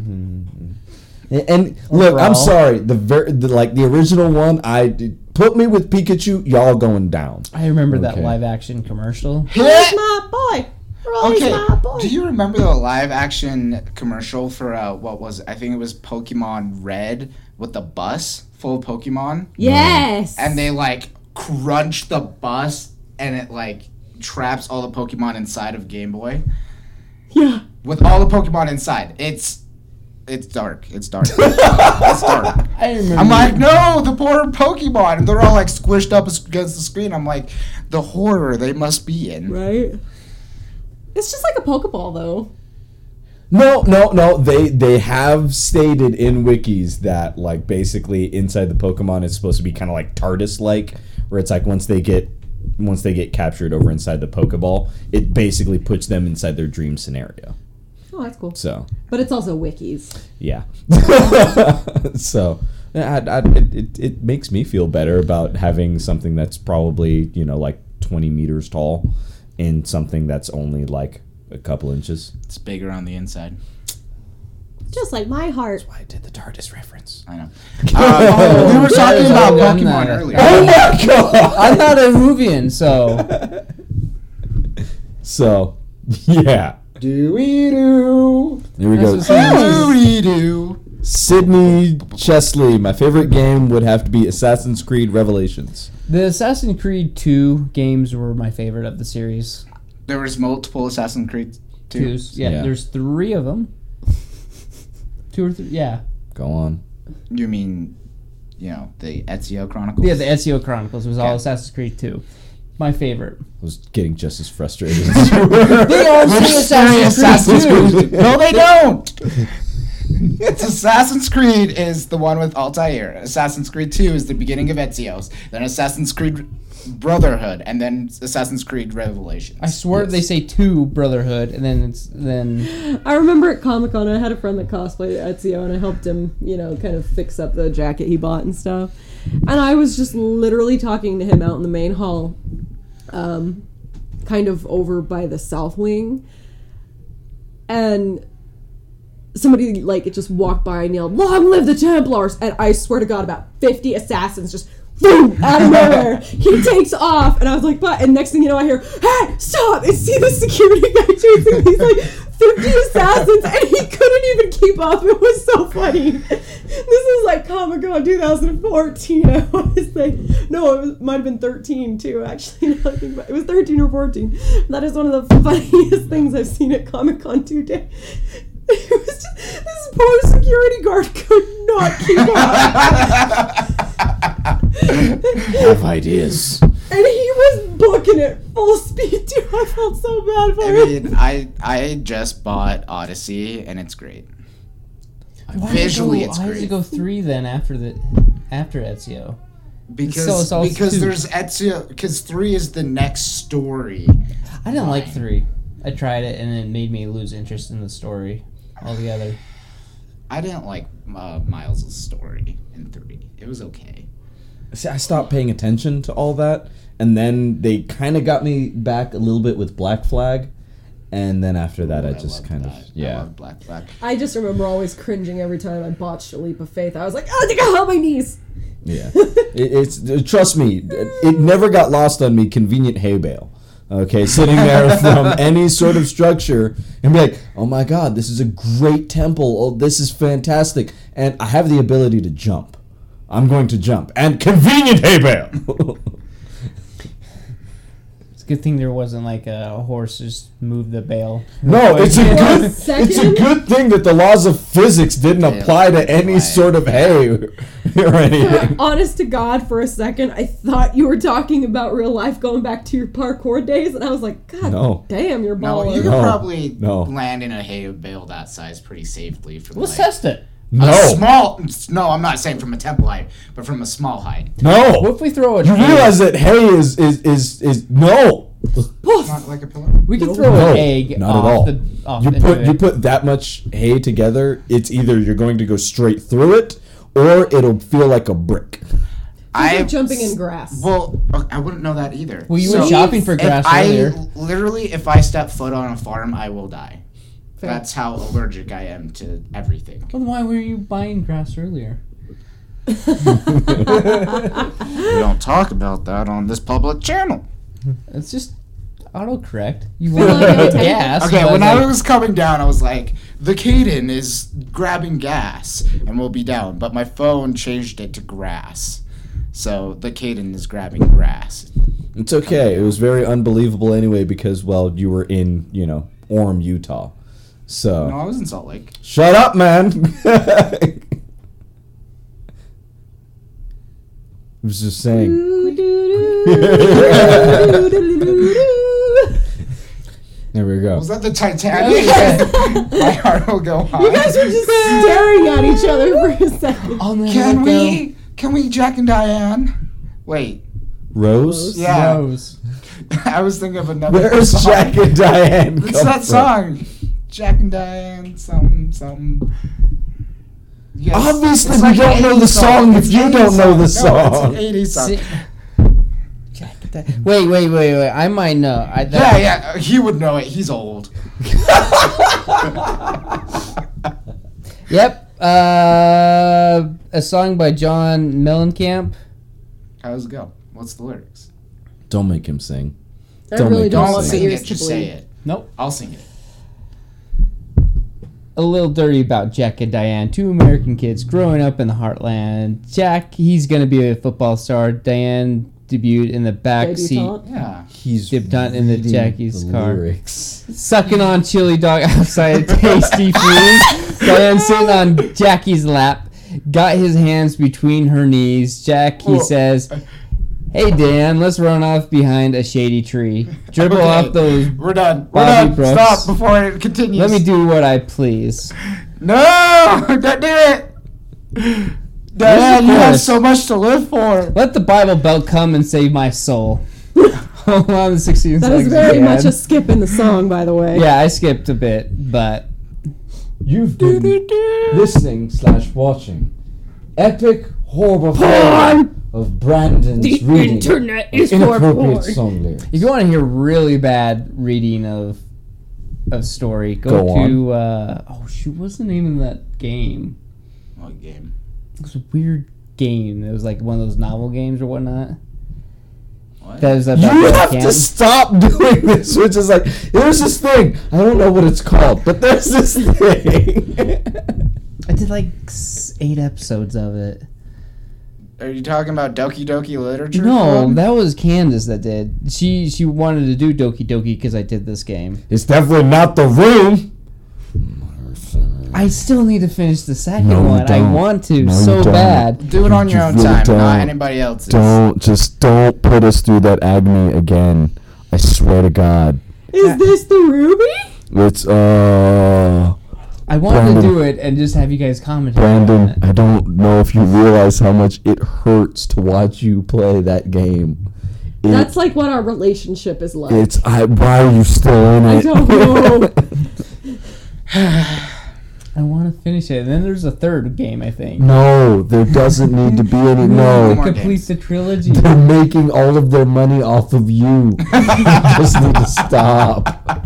And look, I'm Brawl. sorry. The original one, put me with Pikachu. Y'all going down. I remember that Okay. live action commercial. Roy's my boy. Roy's Okay, my boy. do you remember the live action commercial for what was it? I think it was Pokemon Red with the bus full of Pokemon, Yes. and they like crunch the bus and it like traps all the Pokemon inside of Game Boy Yeah. with all the Pokemon inside. It's dark. It's dark. It's dark. I remember. I'm like, no, the poor Pokemon. And they're all like squished up against the screen. I'm like, the horror they must be in. Right. It's just like a Pokeball, though. No. They have stated in wikis that like basically inside the Pokemon it's supposed to be kind of like TARDIS like, where it's like once they get captured over inside the Pokeball, it basically puts them inside their dream scenario. Oh, that's cool. So But it's also wikis. yeah. So it makes me feel better about having something that's probably like 20 meters tall in something that's only like a couple inches. It's bigger on the inside. Just like my heart. I did the TARDIS reference. I know. We were talking about Pokemon earlier. Oh my god! I'm not a Ruvian, so So, yeah. Do we do? Here we go. That's what Do we do? Sydney Chesley. My favorite game would have to be Assassin's Creed Revelations. The Assassin's Creed 2 games were my favorite of the series. There was multiple Assassin's Creed 2. Yeah, there's 3 of them. 2 or 3, yeah. Go on. You mean, the Ezio Chronicles? Yeah, the Ezio Chronicles was all Yeah. Assassin's Creed 2. My favorite. I was getting just as frustrated as you were. They all say Assassin's Creed 2. No, they don't. It's Assassin's Creed is the one with Altair. Assassin's Creed 2 is the beginning of Ezio's. Then Assassin's Creed Brotherhood, and then Assassin's Creed Revelations. I swear they say 2 Brotherhood, and then I remember at Comic-Con, I had a friend that cosplayed Ezio, and I helped him, kind of fix up the jacket he bought and stuff. And I was just literally talking to him out in the main hall, kind of over by the south wing. And somebody, it just walked by and yelled, "Long live the Templars!" And I swear to God, about 50 assassins just boom, out of nowhere. He takes off, and I was like, "But," and next thing you know, I hear, "Hey, stop!" And see the security guy chasing these 50 assassins, and he couldn't even keep up. It was so funny. This is like Comic-Con 2014, I want to say. No, it might have been 13 too, actually. Now I think about it. It was 13 or 14. That is one of the funniest things I've seen at Comic-Con today. It was just, this poor security guard could not keep up. I have ideas. And he was booking it full speed too. I felt so bad for him. I just bought Odyssey, and it's great. Visually, it's why great. does it go 3 then after Ezio? Because it's all because 2. there's Ezio. Because 3 is the next story. I didn't like 3. I tried it, and it made me lose interest in the story altogether. I didn't like Miles' story in 3. It was okay. See, I stopped paying attention to all that, and then they kind of got me back a little bit with Black Flag, and then after that, I just loved kind of, that. I yeah. love Black Flag. I just remember always cringing every time I botched A Leap of Faith. I was like, "Oh, I think I held my knees." Yeah. It's trust me, it never got lost on me, convenient hay bale. Okay, sitting there from any sort of structure and be like, "Oh my God, this is a great temple. Oh, this is fantastic. And I have the ability to jump. I'm going to jump. And convenient hay bale." It's a good thing there wasn't a horse just moved the bale. No, it's a Second? good thing that the laws of physics didn't apply to any sort of hay or anything. Honest to God, for a second, I thought you were talking about real life, going back to your parkour days, and I was like, "God No. damn, you're No, baller." you could probably No. land in a hay bale that size pretty safely from Let's test it. No. No, I'm not saying from a temple height, but from a small height. No. What if we throw a You realize that hay is no. Not like a pillow. We can throw No, an egg not off at all. off You into it. put that much hay together, it's either you're going to go straight through it or it'll feel like a brick. I'm jumping in grass. Well, I wouldn't know that either. Well, you went shopping for grass earlier. If I step foot on a farm, I will die. That's how allergic I am to everything. Well, then why were you buying grass earlier? We don't talk about that on this public channel. It's just autocorrect. You want to get gas. Okay, but when I was coming down, I was like, the Caden is grabbing gas and we'll be down. But my phone changed it to grass. So the Caden is grabbing grass. It's okay. It was very unbelievable anyway because, well, you were in, Orem, Utah. So No, I was in Salt Lake. shut up, man. I was just saying. There we go. Was that the Titanic? My heart will go on. You guys were just staring at each other for a second. Oh, man, Can we Jack and Diane? Wait. Rose? Yeah. Rose. I was thinking of another Where's song. Jack and Diane? It's come that from? song. Jack and Diane, something. Yes. Obviously, It's we like don't an know the 80s song if It's you 80s don't know the No, song. it's an 80s song. Wait. I might know. Yeah, he would know it. He's old. Yep. A song by John Mellencamp. How does it go? What's the lyrics? Don't make him sing. I Don't really make don't him want sing. my Sing ears it. to Just say bleed. it. Nope. I'll sing it. a little dirty about Jack and Diane, two American kids growing up in the heartland. Jack, he's going to be a football star. Diane debuted in the back seat. Yeah. He's Debutante in the reading Jackie's the car. lyrics. Sucking on chili dog outside Tasty Freeze. Diane sitting on Jackie's lap. Got his hands between her knees. Jack, he says, "Hey Dan, let's run off behind a shady tree. Dribble Okay, off those We're done. We're Bobby done. Brooks. Stop before it continues. Let me do what I please." No! Don't do it! Dad, you have chorus? so much to live for. Let the Bible Belt come and save my soul. Hold on, 16 That seconds. is very Dan. much a skip in the song, by the way. Yeah, I skipped a bit, but You've been listening/watching epic horrible failure of Brandon's reading is inappropriate song lyrics. if you want to hear really bad reading of story, go Go to oh shoot, what's the name of that game? What game? It was a weird game. It was like one of those novel games or whatnot. What? That was about You the have camp. to stop doing this, which is like, there's this thing. I don't know what it's called, but there's this thing. I did like 8 episodes of it. Are you talking about Doki Doki Literature No, Club? that was Candace that did. She wanted to do Doki Doki because I did this game. It's definitely not The Room. I still need to finish the second No, you one. I don't. want to No, you so don't. bad. Do it on your You own really time, don't. not anybody else's. Don't put us through that agony again. I swear to God. Is this the Ruby? It's I wanted Brandon. to do it and just have you guys comment on Brandon, it. I don't know if you realize how much it hurts to watch you play that game. That's like what our relationship is like. Why are you still in it? I don't know. I want to finish it. And then there's a third game, I think. No, there doesn't need to be any. No, more Complete games. the trilogy. they're making all of their money off of you. You just need to stop.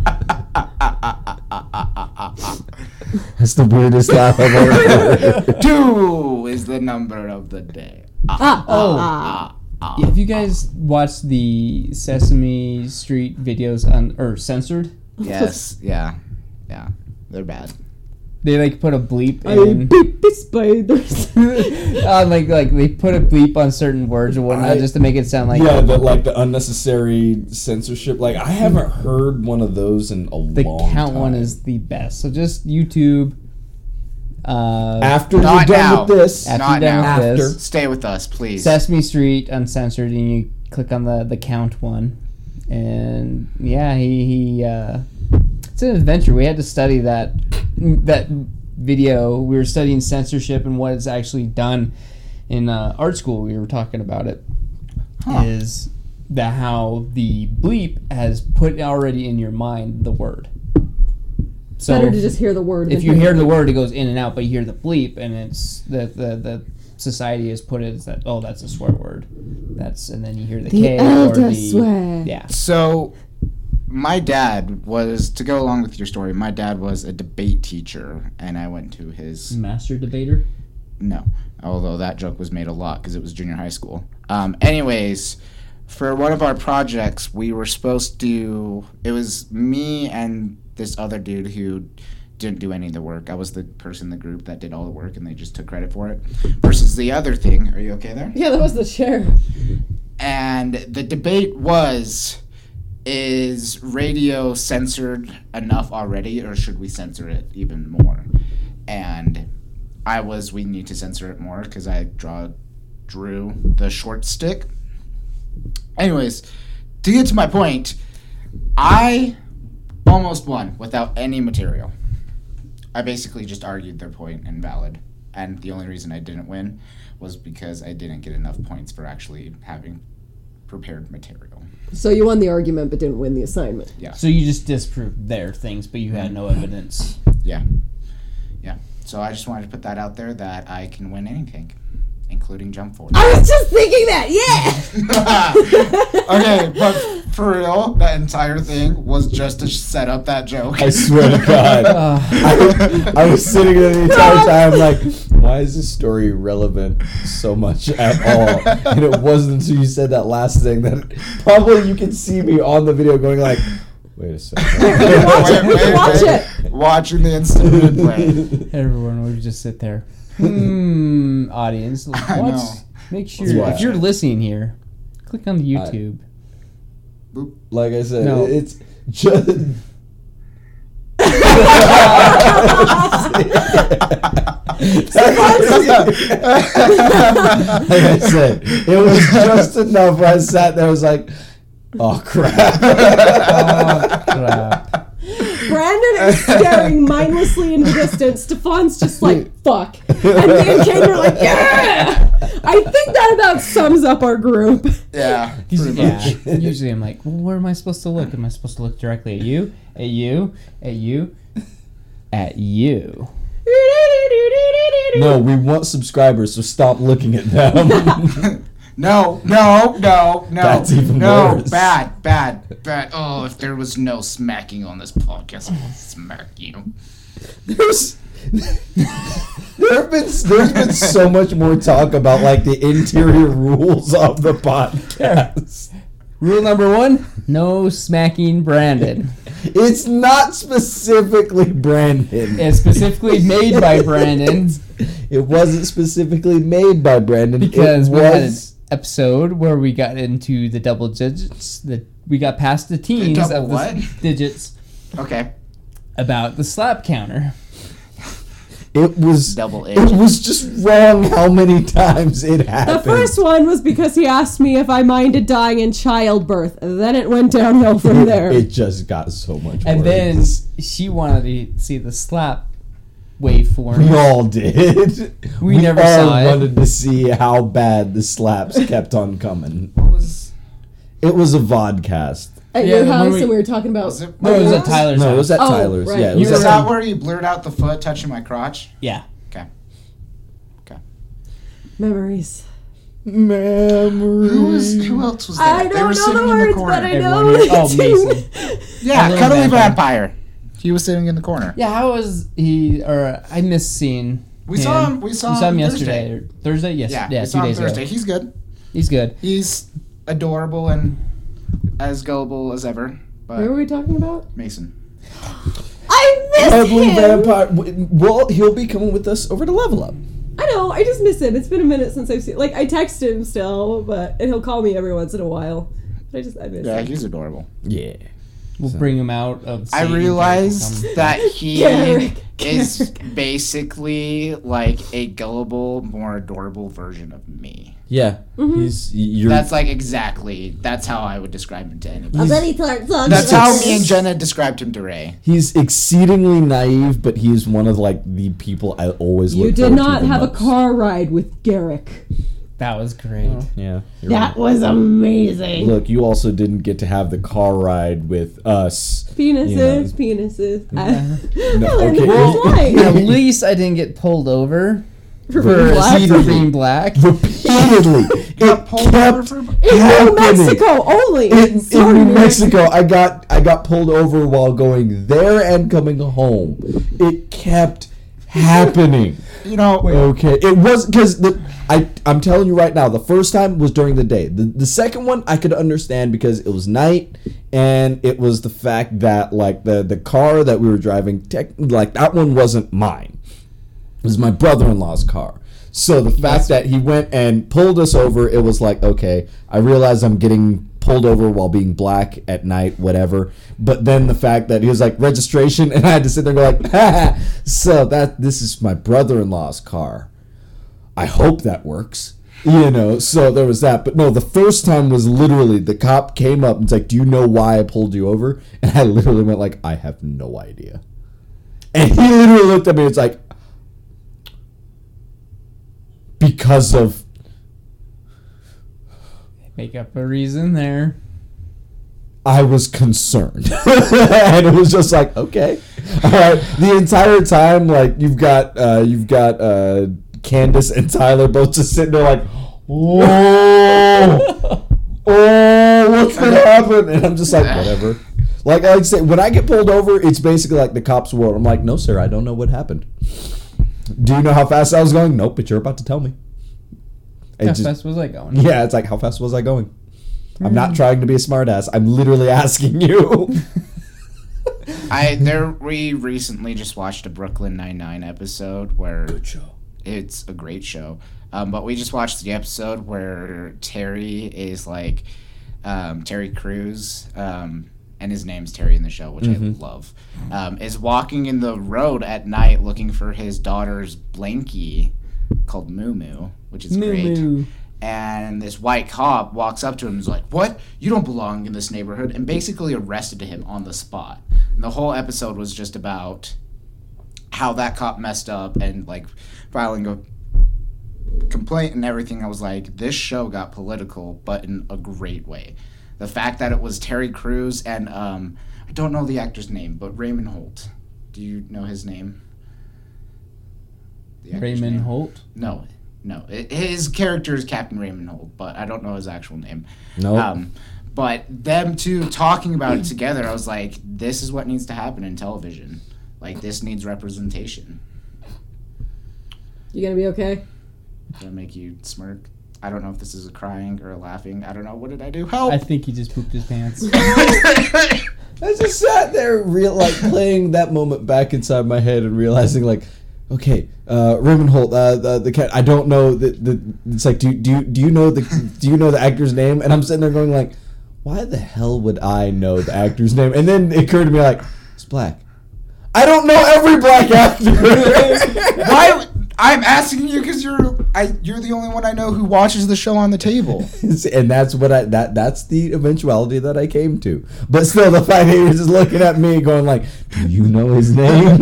That's the weirdest laugh I've ever heard. 2 is the number of the day. Have you guys watched the Sesame Street videos or censored? Yes, yeah. They're bad. They like put a bleep I in. beat the spiders. like they put a bleep on certain words or whatnot just to make it sound like the unnecessary censorship. Like, I haven't heard one of those in a the long count time. one is the best. So just YouTube. After Not you're done now. with this. After Not you're done now. with After. this, Stay with us, please. Sesame Street Uncensored, and you click on the count one, and yeah, he it's an adventure. We had to study that video. We were studying censorship and what it's actually done in art school. We were talking about it. Is that how the bleep has put already in your mind the word? So Better to just hear the word. if than you hear hear the the word, it goes in and out, but you hear the bleep, and it's the society has put it as that. Oh, that's a swear word. And then you hear the K or elder the swear. yeah. So, my dad was, to go along with your story, my dad was a debate teacher, and I went to his... Master debater. No, although that joke was made a lot because it was junior high school. Anyways, for one of our projects, we were supposed to... It was me and this other dude who didn't do any of the work. I was the person in the group that did all the work, and they just took credit for it. Versus the other thing... Are you okay there? Yeah, that was the chair. And the debate was... Is radio censored enough already, or should we censor it even more? And we need to censor it more because I drew the short stick. Anyways, to get to my point, I almost won without any material. I basically just argued their point invalid. And the only reason I didn't win was because I didn't get enough points for actually having prepared material. So you won the argument but didn't win the assignment. So you just disproved their things, but you had no evidence. Yeah. So I just wanted to put that out there that I can win anything, including jump forward. I was just thinking that, yeah! Okay, but for real, that entire thing was just to set up that joke. I swear to God. I was sitting there the entire time like, why is this story relevant so much at all? And it wasn't until you said that last thing that probably you can see me on the video going like, Wait a second. Watch it. Watching the instant replay. Everyone would just sit there. Audience, I know. make sure Yeah. if you're listening here, click on the YouTube. Like I said, No. it's just. Like I said, it was just enough where I sat there. I was like, "Oh crap!" Oh, crap. Brandon is staring mindlessly into the distance. Stefan's just like, fuck. And me and Kate are like, yeah! I think that about sums up our group. Yeah, pretty Yeah. much. Usually I'm like, well, where am I supposed to look? Am I supposed to look directly at you? At you? At you? At you? No, we want subscribers, so stop looking at them. No. That's even worse. Bad. Oh, if there was no smacking on this podcast, I would smack you. there's been so much more talk about like the interior rules of the podcast. Rule number 1, no smacking Brandon. It's not specifically Brandon. It's specifically made by Brandon It wasn't specifically made by Brandon. because it we had an was. episode where we got into the double digits. We got past the teens double of the what? digits Okay. about the slap counter. It was Double It edged. was just wrong how many times it The happened. first one was because he asked me if I minded dying in childbirth. Then it went downhill from there. It just got so much And worse. then she wanted to see the slap waveform. We all did. We never all saw it. wanted to see how bad the slaps kept on coming. What was? It was a vodcast. At Yeah, your when house, we- and we were talking about. Was it? No, it was at Tyler's No, it house. was at Oh, Tyler's. right. Yeah, it You was Is were- at that where you blurred out the foot touching my crotch? Yeah. Okay. Memories. Memories. Who else was there? I They were don't know sitting the in words, corner. but I know Everyone here- oh, the Mason. Yeah, Cuddly cuddly vampire. vampire. He was sitting in the corner. Yeah, how was he? Or I missed seeing. We saw him. We saw You saw him him yesterday or Thursday. Yes, Yeah, yeah, we 2 saw him days Thursday. ago. He's good. He's good. He's adorable and as gullible as ever. What were But we talking about? Mason. I miss Cuddly him. vampire. Well, he'll be coming with us over to Level Up. I know. I just miss him. It's been a minute since I've seen. Like I text him still, and he'll call me every once in a while. But I miss Yeah, him. he's adorable. Yeah. We'll bring him out of. I Satan. realized that he Garrick, is Garrick. basically like a gullible, more adorable version of me. Yeah. Mm-hmm. You're. That's like exactly. That's how I would describe him to anybody. I bet he talks That's how me and Jenna described him to Ray. He's exceedingly naive, but he's one of like the people I always You look did forward to not the have a most. car ride with Garrick. That was great. Yeah. you're That right. was amazing. Look, you also didn't get to have the car ride with us. Penises, penises. No, I learned okay. the first line. At least I didn't get pulled over For for being black. being black. Repeatedly. It pulled over kept for- In New happening. Mexico only. In Sorry, New Nick. Mexico, I got pulled over while going there and coming home. It kept happening. You know, Okay, it was because I'm telling you right now, the first time was during the day. The second one I could understand because it was night, and it was the fact that like the car that we were driving, like that one wasn't mine. It was my brother-in-law's car. So the fact that he went and pulled us over, it was like, okay, I realize I'm getting pulled over while being black at night, whatever. But then the fact that he was like, registration, and I had to sit there and go like, ha, so this is my brother-in-law's car. I hope that works. You know, so there was that. But no, the first time was literally the cop came up and it's like, do you know why I pulled you over? And I literally went like, I have no idea. And he literally looked at me, it's like, because of Make up a reason there. I was concerned. And it was just like, okay. All right. The entire time, like you've got Candace and Tyler both just sitting there like, oh, what's gonna happen? And I'm just like, whatever. Like I say, when I get pulled over, it's basically like the cops' world. I'm like, no, sir, I don't know what happened. Do you know how fast I was going? Nope, but you're about to tell me. It How just- fast was I going? Yeah, it's like, how fast was I going? I'm not trying to be a smartass. I'm literally asking you. We recently just watched a Brooklyn Nine-Nine episode where it's a great show. But we just watched the episode where Terry is like Terry Crews, and his name's Terry in the show, which I love, is walking in the road at night looking for his daughter's blankie called Moo Moo, which is great. And this white cop walks up to him and is like, "What? You don't belong in this neighborhood," and basically arrested him on the spot. And the whole episode was just about how that cop messed up and like filing a complaint and everything. I was like, this show got political, but in a great way. The fact that it was Terry Crews and I don't know the actor's name, but Raymond Holt. Do you know his name? Raymond Holt? No. His character is Captain Raymond Holt, but I don't know his actual name. No. But them two talking about it together, I was like, this is what needs to happen in television. Like, this needs representation. You gonna be okay? Gonna make you smirk. I don't know if this is a crying or a laughing. I don't know. What did I do? Help! I think he just pooped his pants. I just sat there, playing that moment back inside my head and realizing, like, okay, Raymond Holt, the cat. I don't know it's like, do you know the actor's name? And I'm sitting there going like, why the hell would I know the actor's name? And then it occurred to me like, it's black. I don't know every black actor. Why? I'm asking you because you're the only one I know who watches the show on the table. And that's what that's the eventuality that I came to. But still, the fact that he was just looking at me going like, do you know his name?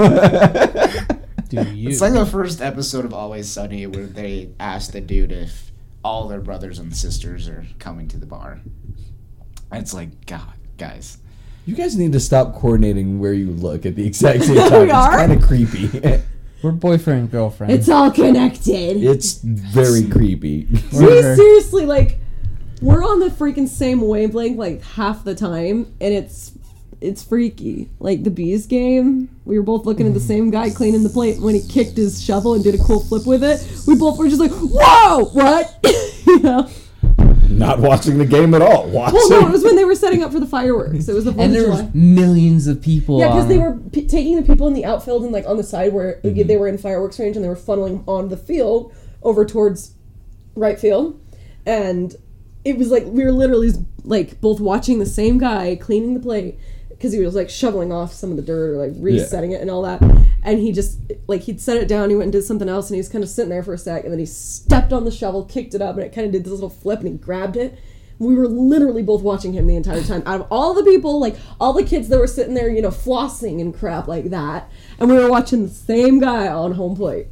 It's like the first episode of Always Sunny where they ask the dude if all their brothers and sisters are coming to the bar. It's like, God, guys. You guys need to stop coordinating where you look at the exact same time. We are? It's kind of creepy. We're boyfriend and girlfriend. It's all connected. It's very creepy. We seriously, like, we're on the freaking same wavelength, like, half the time, and it's freaky. Like, the Bees game, we were both looking at the same guy cleaning the plate. When he kicked his shovel and did a cool flip with it, we both were just like, whoa, what? You know? Not watching the game at all. Watching. Well, no, it was when they were setting up for the fireworks. It was the 4th of and there July. was millions of people. Yeah, because they were taking the people in the outfield and like on the side where they were in fireworks range, and they were funneling on the field over towards right field, and it was like we were literally like both watching the same guy cleaning the plate because he was like shoveling off some of the dirt or like resetting it and all that, and he just like he'd set it down, he went and did something else, and he was kind of sitting there for a sec, and then he stepped on the shovel, kicked it up, and it kind of did this little flip, and he grabbed it. We were literally both watching him the entire time. Out of all the people, like all the kids that were sitting there, you know, flossing and crap like that, and we were watching the same guy on home plate.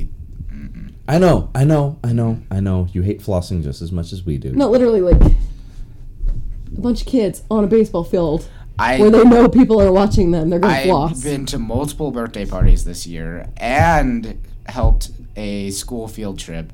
I know. You hate flossing just as much as we do. No, literally, like a bunch of kids on a baseball field where they know people are watching them. They're going to floss. I've been to multiple birthday parties this year and helped a school field trip.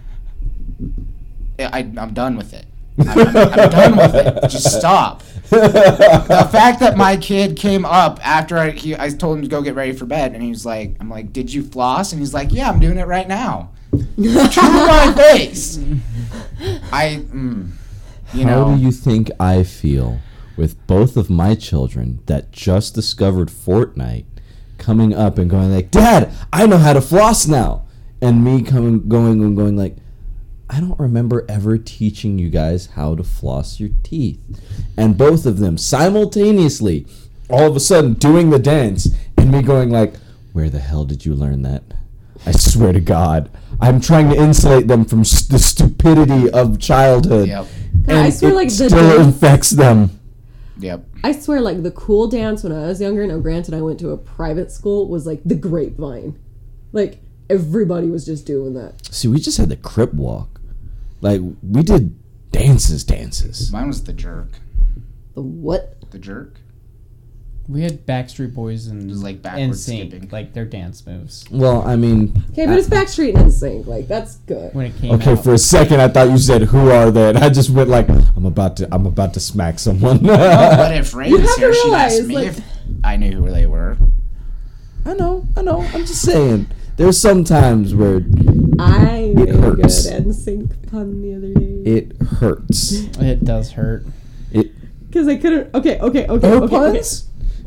I'm done with it. I'm done with it. Just stop. The fact that my kid came up after I told him to go get ready for bed, and he was like, I'm like, did you floss? And he's like, yeah, I'm doing it right now. To my face. How do you think I feel with both of my children that just discovered Fortnite coming up and going like, Dad, I know how to floss now, and me going like, I don't remember ever teaching you guys how to floss your teeth. And both of them simultaneously, all of a sudden doing the dance, and me going like, where the hell did you learn that? I swear to God. I'm trying to insulate them from the stupidity of childhood. Yep. And I swear, like, it still infects them. Yep. I swear, like, the cool dance when I was younger, now granted I went to a private school, was like the grapevine. Like, everybody was just doing that. See, we just had the crip walk. Like, we did dances. Mine was the jerk. The what? The jerk? We had Backstreet Boys and Just like backwards NSYNC, skipping. like their dance moves. Well, I mean... Okay, but it's Backstreet and NSYNC. Like, that's good. When it came Okay, out. for a second I thought you said, who are they? And I just went like, I'm about to smack someone. But if Rain You is have to here, she'd ask realize, me like- if I knew who they were. I know. I'm just saying. There's some times where I made a good hurts. NSYNC pun the other day. it hurts. It does hurt. It Because I couldn't... Okay. puns?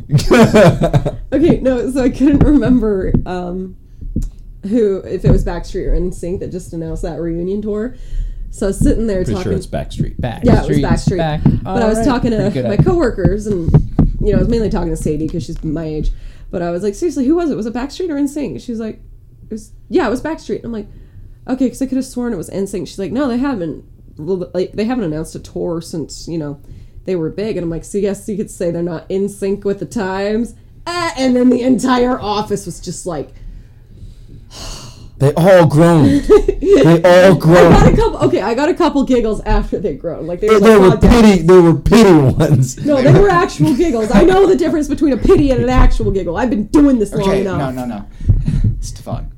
Okay, no, so I couldn't remember if it was Backstreet or NSYNC that just announced that reunion tour. So I was sitting there Pretty talking. sure it's Backstreet. Yeah, it was Backstreet. Back. But I was talking to my coworkers, and I was mainly talking to Sadie because she's my age. But I was like, seriously, who was it? Was it Backstreet or NSYNC? She's like, it was Backstreet. I'm like, okay, because I could have sworn it was NSYNC. She's like, no, they haven't announced a tour since they were big. And I'm like, so yes, you could say they're not in sync with the times. And then the entire office was just like. They all groaned. They all groaned. I got a couple giggles after they groaned. Like they were pity ones. No, they were actual giggles. I know the difference between a pity and an actual giggle. I've been doing this long enough. No. Stefan.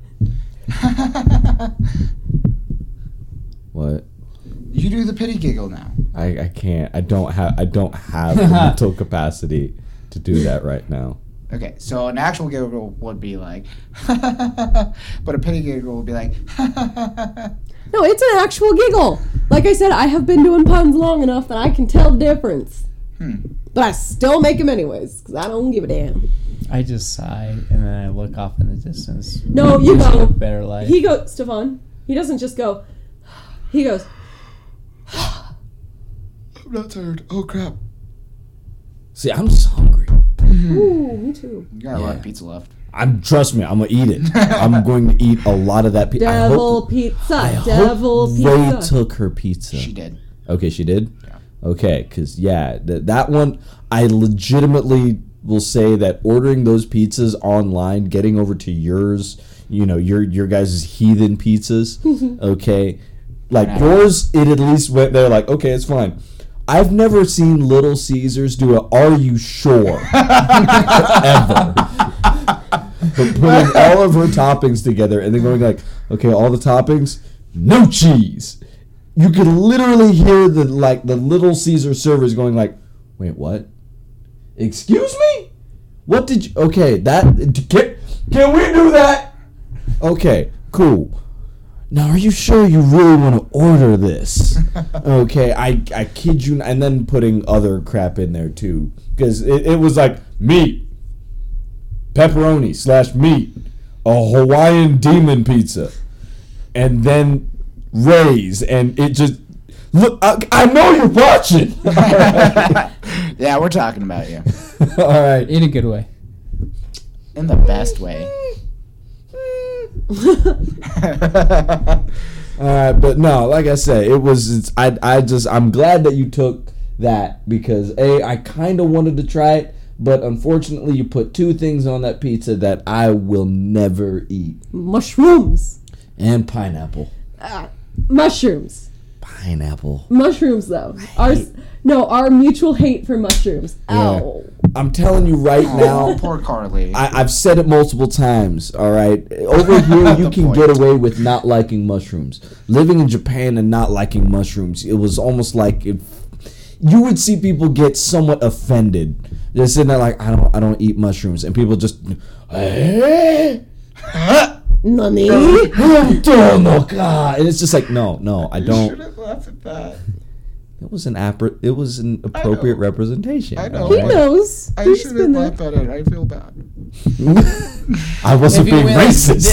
What? You do the pity giggle now. I can't. I don't have the mental capacity to do that right now. Okay, so an actual giggle would be like, but a pity giggle would be like, no, it's an actual giggle. Like I said, I have been doing puns long enough that I can tell the difference. But I still make them anyways, because I don't give a damn. I just sigh, and then I look off in the distance. No, you go. Better life. He goes, Stefan, he doesn't just go, he goes, I'm not tired. Oh, crap. See, I'm just hungry. Ooh, me too. You got a lot of pizza left. Trust me, I'm gonna eat it. I'm going to eat a lot of that pizza. Devil pizza. Ray took her pizza. She did. Okay, she did? Yeah. Okay, because, that one, I legitimately will say that ordering those pizzas online, getting over to yours, your guys' heathen pizzas, okay, like yours, it at least went there like, okay, it's fine. I've never seen Little Caesars do a "Are you sure?" ever. But putting all of her toppings together and then going like, okay, all the toppings, no cheese. You could literally hear the Little Caesar servers going like, wait, what? Excuse me? What did you? Okay, can we do that? Okay, cool. Now, are you sure you really want to order this? Okay, I kid you, and then putting other crap in there too, because it was like meat, pepperoni / meat, a Hawaiian demon pizza, and then Ray's, and it just look. I know you're watching. All right. Yeah, we're talking about you. All right, in a good way, in the best way. Alright, but no, like I said, I'm glad that you took that because I kind of wanted to try it, but unfortunately you put two things on that pizza that I will never eat. Mushrooms. And pineapple. Mushrooms. Pineapple. Mushrooms though. Our mutual hate for mushrooms. Yeah. Ow. I'm telling you right now. Poor Carly. I've said it multiple times, all right? Over here, you can get away with not liking mushrooms. Living in Japan and not liking mushrooms, it was almost like if you would see people get somewhat offended. They're sitting there like, I don't eat mushrooms. And people just, Nani? And it's just like, no, I don't. You shouldn't laugh at that. It was an appropriate representation. I know. He knows. I shouldn't laugh at it. I feel bad. I wasn't being racist.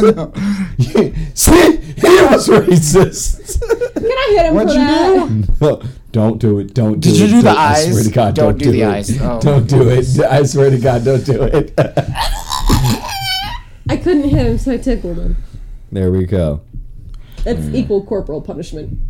See, he was racist. Can I hit him What'd for you that? No, don't do it. Don't do it. Did you do the I eyes? swear to God, Don't do the it. eyes. Oh. Don't do it. I swear to God, don't do it. I couldn't hit him, so I tickled him. There we go. That's equal corporal punishment.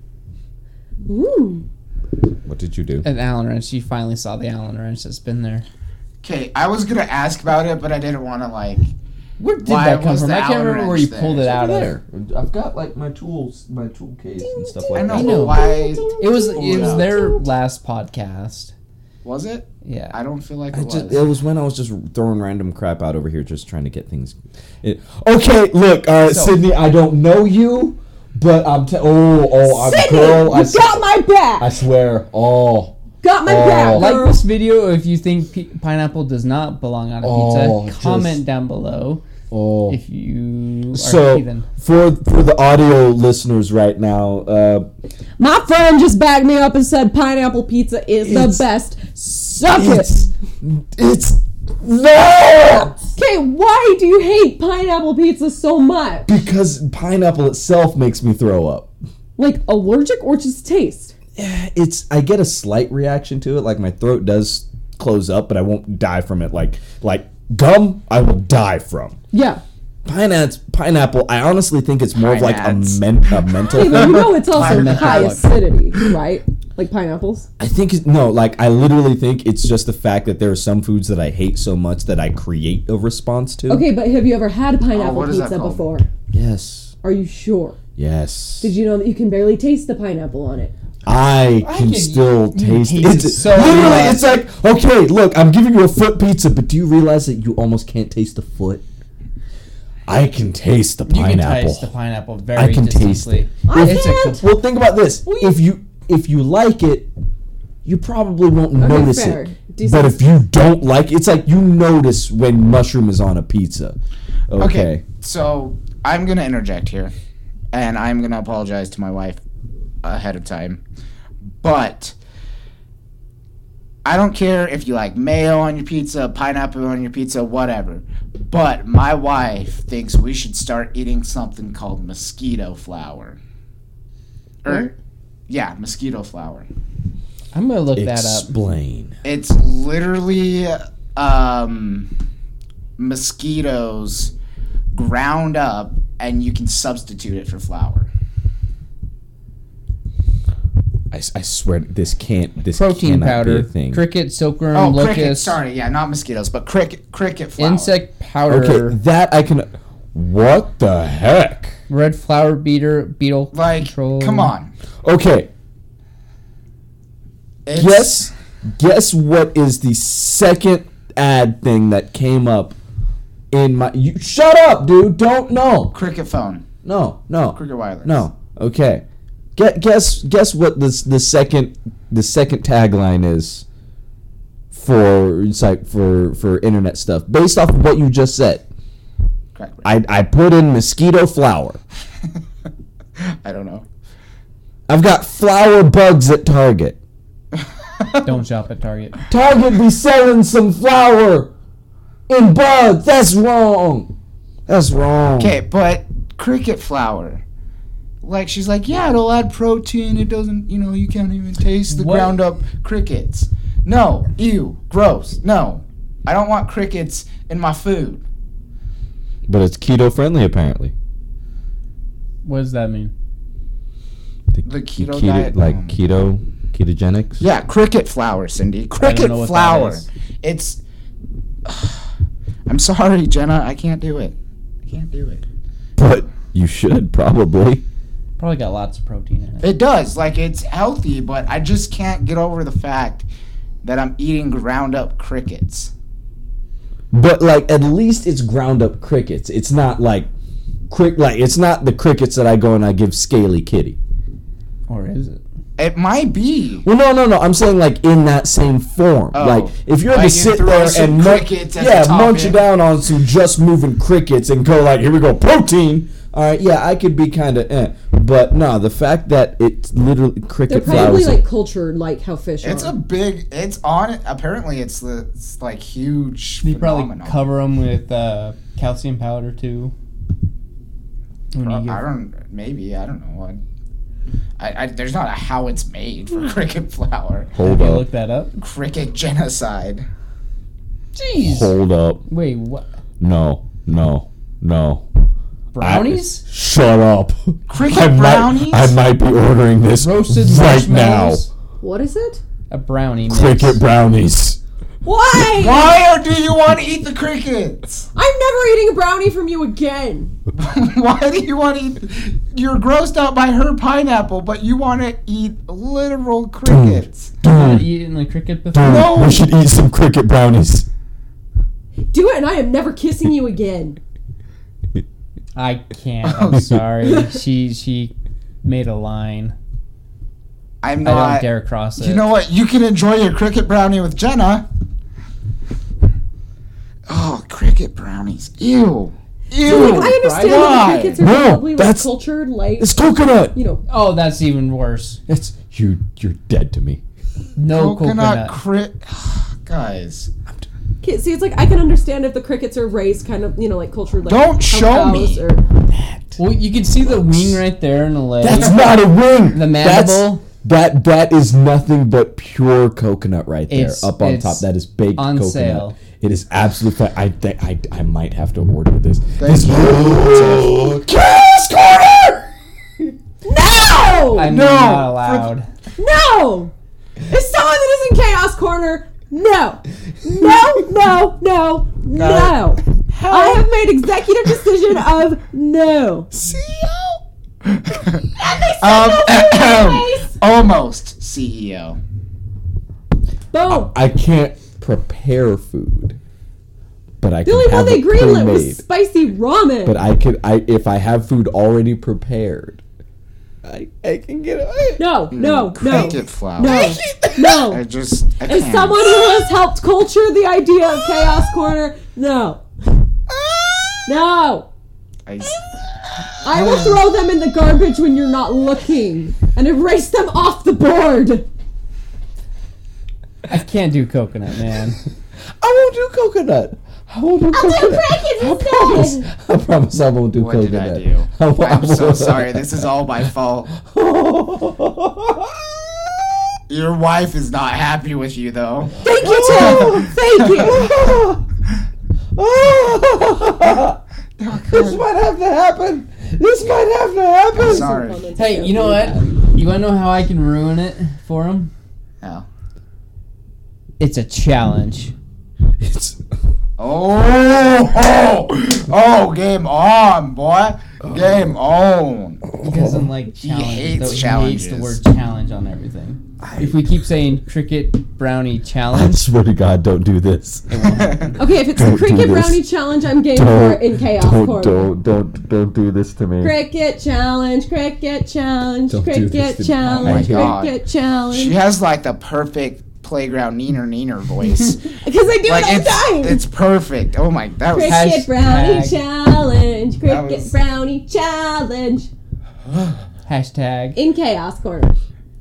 Ooh. What did you do? An Allen wrench. You finally saw the Allen wrench that's been there. Okay, I was gonna ask about it, but I didn't want to like. Where did Why that come was from? the I can't Allen remember where wrench you there? pulled it out of. There. I've got like my tools, my tool case and stuff I like know, I that. know. but why? It was pull it out? their last podcast. Was it? Yeah. I don't feel like it was. It was when I was just throwing random crap out over here, just trying to get things. Okay, look, Sydney, I don't know you, but I'm. I'm Sydney, girl. you got my back. I swear. Got my back. Like girl. this video if you think pineapple does not belong on a pizza. Comment down below if you are So heathen. for the audio listeners right now, My friend just backed me up and said pineapple pizza is the best. Suck It's no, Okay, why do you hate pineapple pizza so much? because pineapple itself makes me throw up. Like allergic or just taste? I get a slight reaction to it, like my throat does close up, but I won't die from it. Like gum, I will die from. Yeah. Pineapple, I honestly think it's more of like a mental Hey, but thing. you know it's also Pineapple. high acidity, right? Like pineapples. I think I literally think it's just the fact that there are some foods that I hate so much that I create a response to. Okay, but have you ever had pineapple what is that pizza called? before? Yes. Are you sure? Yes. Did you know that you can barely taste the pineapple on it? I can can- still you taste taste it. it so Literally, much. it's like, okay, look, I'm giving you a foot pizza, but do you realize that you almost can't taste the foot? I can taste the You can pineapple. taste the pineapple very I can taste distinctly. it. It's a can't. Well, think about this. If you like it, you probably won't notice fair. it. Decent. But if you don't like it, it's like you notice when mushroom is on a pizza. Okay. So I'm gonna interject here, and I'm gonna apologize to my wife ahead of time, but I don't care if you like mayo on your pizza, pineapple on your pizza, whatever. But my wife thinks we should start eating something called mosquito flour. Mosquito flour. I'm gonna look that up. Explain. It's literally mosquitoes ground up, and you can substitute it for flour. I swear this Protein cannot powder, be a thing. cricket, silkworm, Oh, locust, cricket. Sorry, yeah, not mosquitoes, but cricket flour. insect powder, Okay, that I can. What the heck? red flower beetle Like, control. come on. Okay, It's, guess what is the second ad thing that came up in my. You shut up, dude! Don't know. Cricket phone. No. Cricket wireless. No. Okay. Guess what the second tagline is for for internet stuff based off of what you just said. Correct. I put in mosquito flour. I don't know. I've got flour bugs at Target. Don't shop at Target. Target be selling some flour in bugs. That's wrong. That's wrong. Okay, but cricket flour. Like, she's like, yeah, it'll add protein. It doesn't, you can't even taste the What? ground up crickets. No, ew, gross. No, I don't want crickets in my food. But it's keto friendly apparently. What does that mean? The keto diet, like ketogenics. Yeah, cricket flour, Cindy. know Cricket what that flour. is. It's. I'm sorry, Jenna. I can't do it. I can't do it. But you should probably. Probably got lots of protein in it. It does. Like, it's healthy, but I just can't get over the fact that I'm eating ground up crickets. But like at least it's ground up crickets. It's not like it's not the crickets that I go and I give Scaly Kitty. Or is it? It might be. Well, no. I'm saying like in that same form. Oh. Like if you're Like to you sit throw there some and crickets as a munch topping. down on some just moving crickets and go like, here we go, protein. All right, yeah, I could be kind of, but no, the fact that it's literally They're cricket probably flowers. like cultured like how fish It's are. it's on it. Apparently, it's like huge. You probably phenomenon. cover them with calcium powder too. When you I get- don't know. I there's not a how it's made for cricket flour. Hold Have you up. looked that up? Cricket genocide. Jeez. Hold up. Wait, what? No. Brownies? Shut up. Cricket brownies? I might be ordering this Roasted right now. marshmallows? What is it? A brownie mix. Cricket brownies. Why? Why do you want to eat the crickets? I'm never eating a brownie from you again. Why do you want to eat? You're grossed out by her pineapple, but you want to eat literal crickets. Not eating the cricket before? No. We should eat some cricket brownies. Do it and I am never kissing you again. I can't. I'm sorry. She made a line. I'm I not. don't dare cross it. You know what? You can enjoy your cricket brownie with Jenna. Oh, cricket brownies. Ew. Ew. Like, I understand that Why? the crickets are No, probably like that's- cultured like It's coconut. Oh, that's even worse. You're dead to me. No coconut. Guys. Okay, see, it's like I can understand if the crickets are raised kind of, like cultured like Don't show cows me. or Well, you can see the wing right there in the leg. That's not a wing. The mandible. That is nothing but pure coconut right there. It's- Up on it's top, that is baked on coconut. sale. It is absolutely. I might have to order this. Thank you. Chaos Corner. No! I'm No, not allowed. No! If someone that is in Chaos Corner, no! No! I have made executive decision of no. Almost CEO. Boom. I can't prepare food, but I The can only one have they it greenlit was pre-made. spicy ramen. But if I have food already prepared, I can get it. No. Cricket flour. No. I As can't. someone who has helped culture the idea of Chaos Corner, no. I will throw them in the garbage when you're not looking and erase them off the board. I can't do coconut, man. I won't do coconut. I'll do crickets instead. I promise I won't do What did coconut. I do? I'm so won't. sorry. This is all my fault. Your wife is not happy with you, though. Thank you, Tim. Thank you. This might have to happen. I'm sorry. Hey, you know what? You want to know how I can ruin it for him? Oh. It's a challenge. It's Oh, game on, boy. Game on. He doesn't like He challenge. hates He challenges. hates the word challenge on everything. If we keep saying cricket brownie I challenge, swear to God, don't do this. Okay, if it's Don't the do cricket this. brownie challenge, I'm game for it in Chaos Corner. Don't do this to me. Cricket challenge, cricket challenge, Don't do this cricket to me. challenge, Oh my God. cricket challenge. She has like the perfect playground neener voice. Because I do Like it all the time. it's perfect. Oh my, that was Cricket brownie Hashtag. challenge, cricket was- brownie challenge hashtag. in Chaos Corner.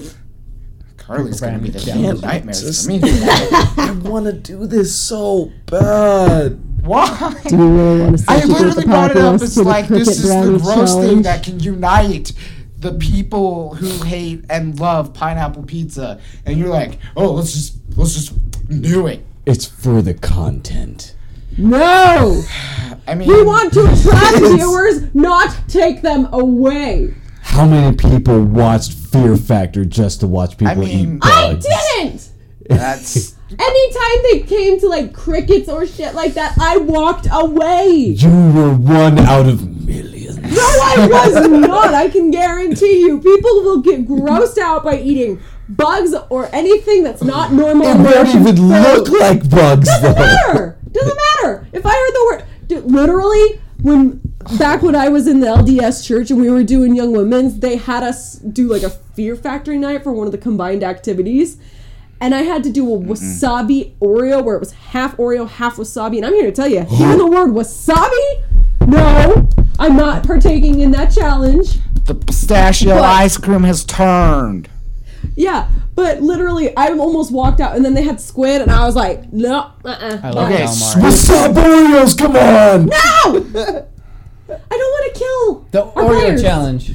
Carly's gonna be the Brownie king of challenge. nightmares for me. I want to do this so bad. Why? Do we really want to I literally brought it up as like this is the gross thing that can unite the people who hate and love pineapple pizza, and you're like, oh, let's just do it. It's for the content. No! I mean, We want to attract viewers, not take them away. How many people watched Fear Factor just to watch people mean, eat I bugs? didn't! that's Anytime they came to like crickets or shit like that, I walked away. You were one out of millions. No, I was not. I can guarantee you. People will get grossed out by eating bugs or anything that's not normal. It won't even look like bugs, Doesn't though. matter. Doesn't matter. If I heard the word, dude, literally, back when I was in the LDS church and we were doing Young Women's, they had us do like a Fear Factory night for one of the combined activities. And I had to do a wasabi Oreo where it was half Oreo, half wasabi. And I'm here to tell you, even the word wasabi, no, I'm not partaking in that challenge. the pistachio But- ice cream has turned. Yeah, but literally, I almost walked out, and then they had squid, and I was like, no, I love Okay, calamari. What's up, Oreos? Come on! no! I don't want to kill The our Oreo players. challenge.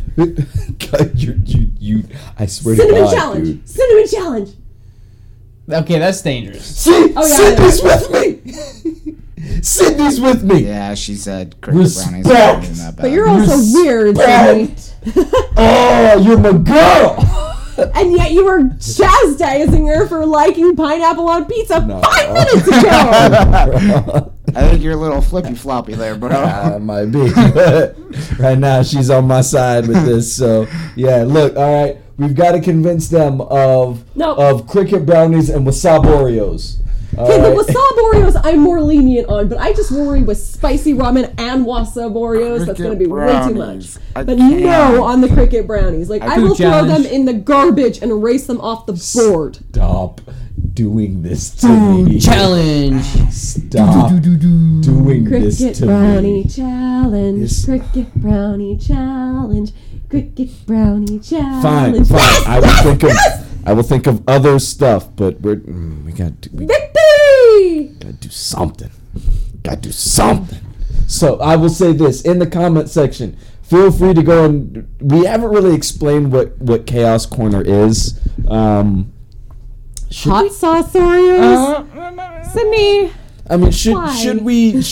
you, I swear to Cinnamon God, challenge. dude. Cinnamon challenge. Okay, that's dangerous. See, Oh, yeah, Sydney's with me. Sydney's with me. Yeah, she said cricket brownies Respect. aren't that bad. But you're also weird, Sydney. Oh, you're my girl. And yet you were chastising her for liking pineapple on pizza 5 minutes ago. I think you're a little flippy floppy there, bro. I might be. Right now, she's on my side with this. So, yeah, look, all right. We've got to convince them of cricket brownies and wasabi Oreos. All Okay, right? the wasabi Oreos I'm more lenient on, but I just worry with spicy ramen and wasabi Oreos that's going to be way too brownies. much. I But can't. no on the cricket brownies. Like, I Food will throw challenge. them in the garbage and erase them off the board. Stop doing this to me. Challenge. Stop doing this Cricket to brownie me. challenge. Yes. Cricket brownie challenge. Cricket brownie challenge. Fine. I will think of. I will think of other stuff, but we gotta do something. Gotta do something. So I will say this in the comment section. Feel free to go and we haven't really explained what Chaos Corner is. Hot sauce Oreos. Sydney. I mean, should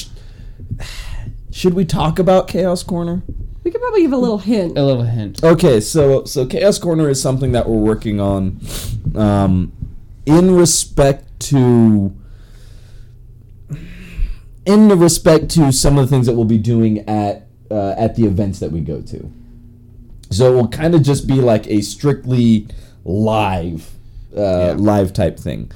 we talk about Chaos Corner? We could probably give a little hint. A little hint. Okay, so Chaos Corner is something that we're working on, in respect to some of the things that we'll be doing at the events that we go to. So it will kind of just be like a strictly live type thing.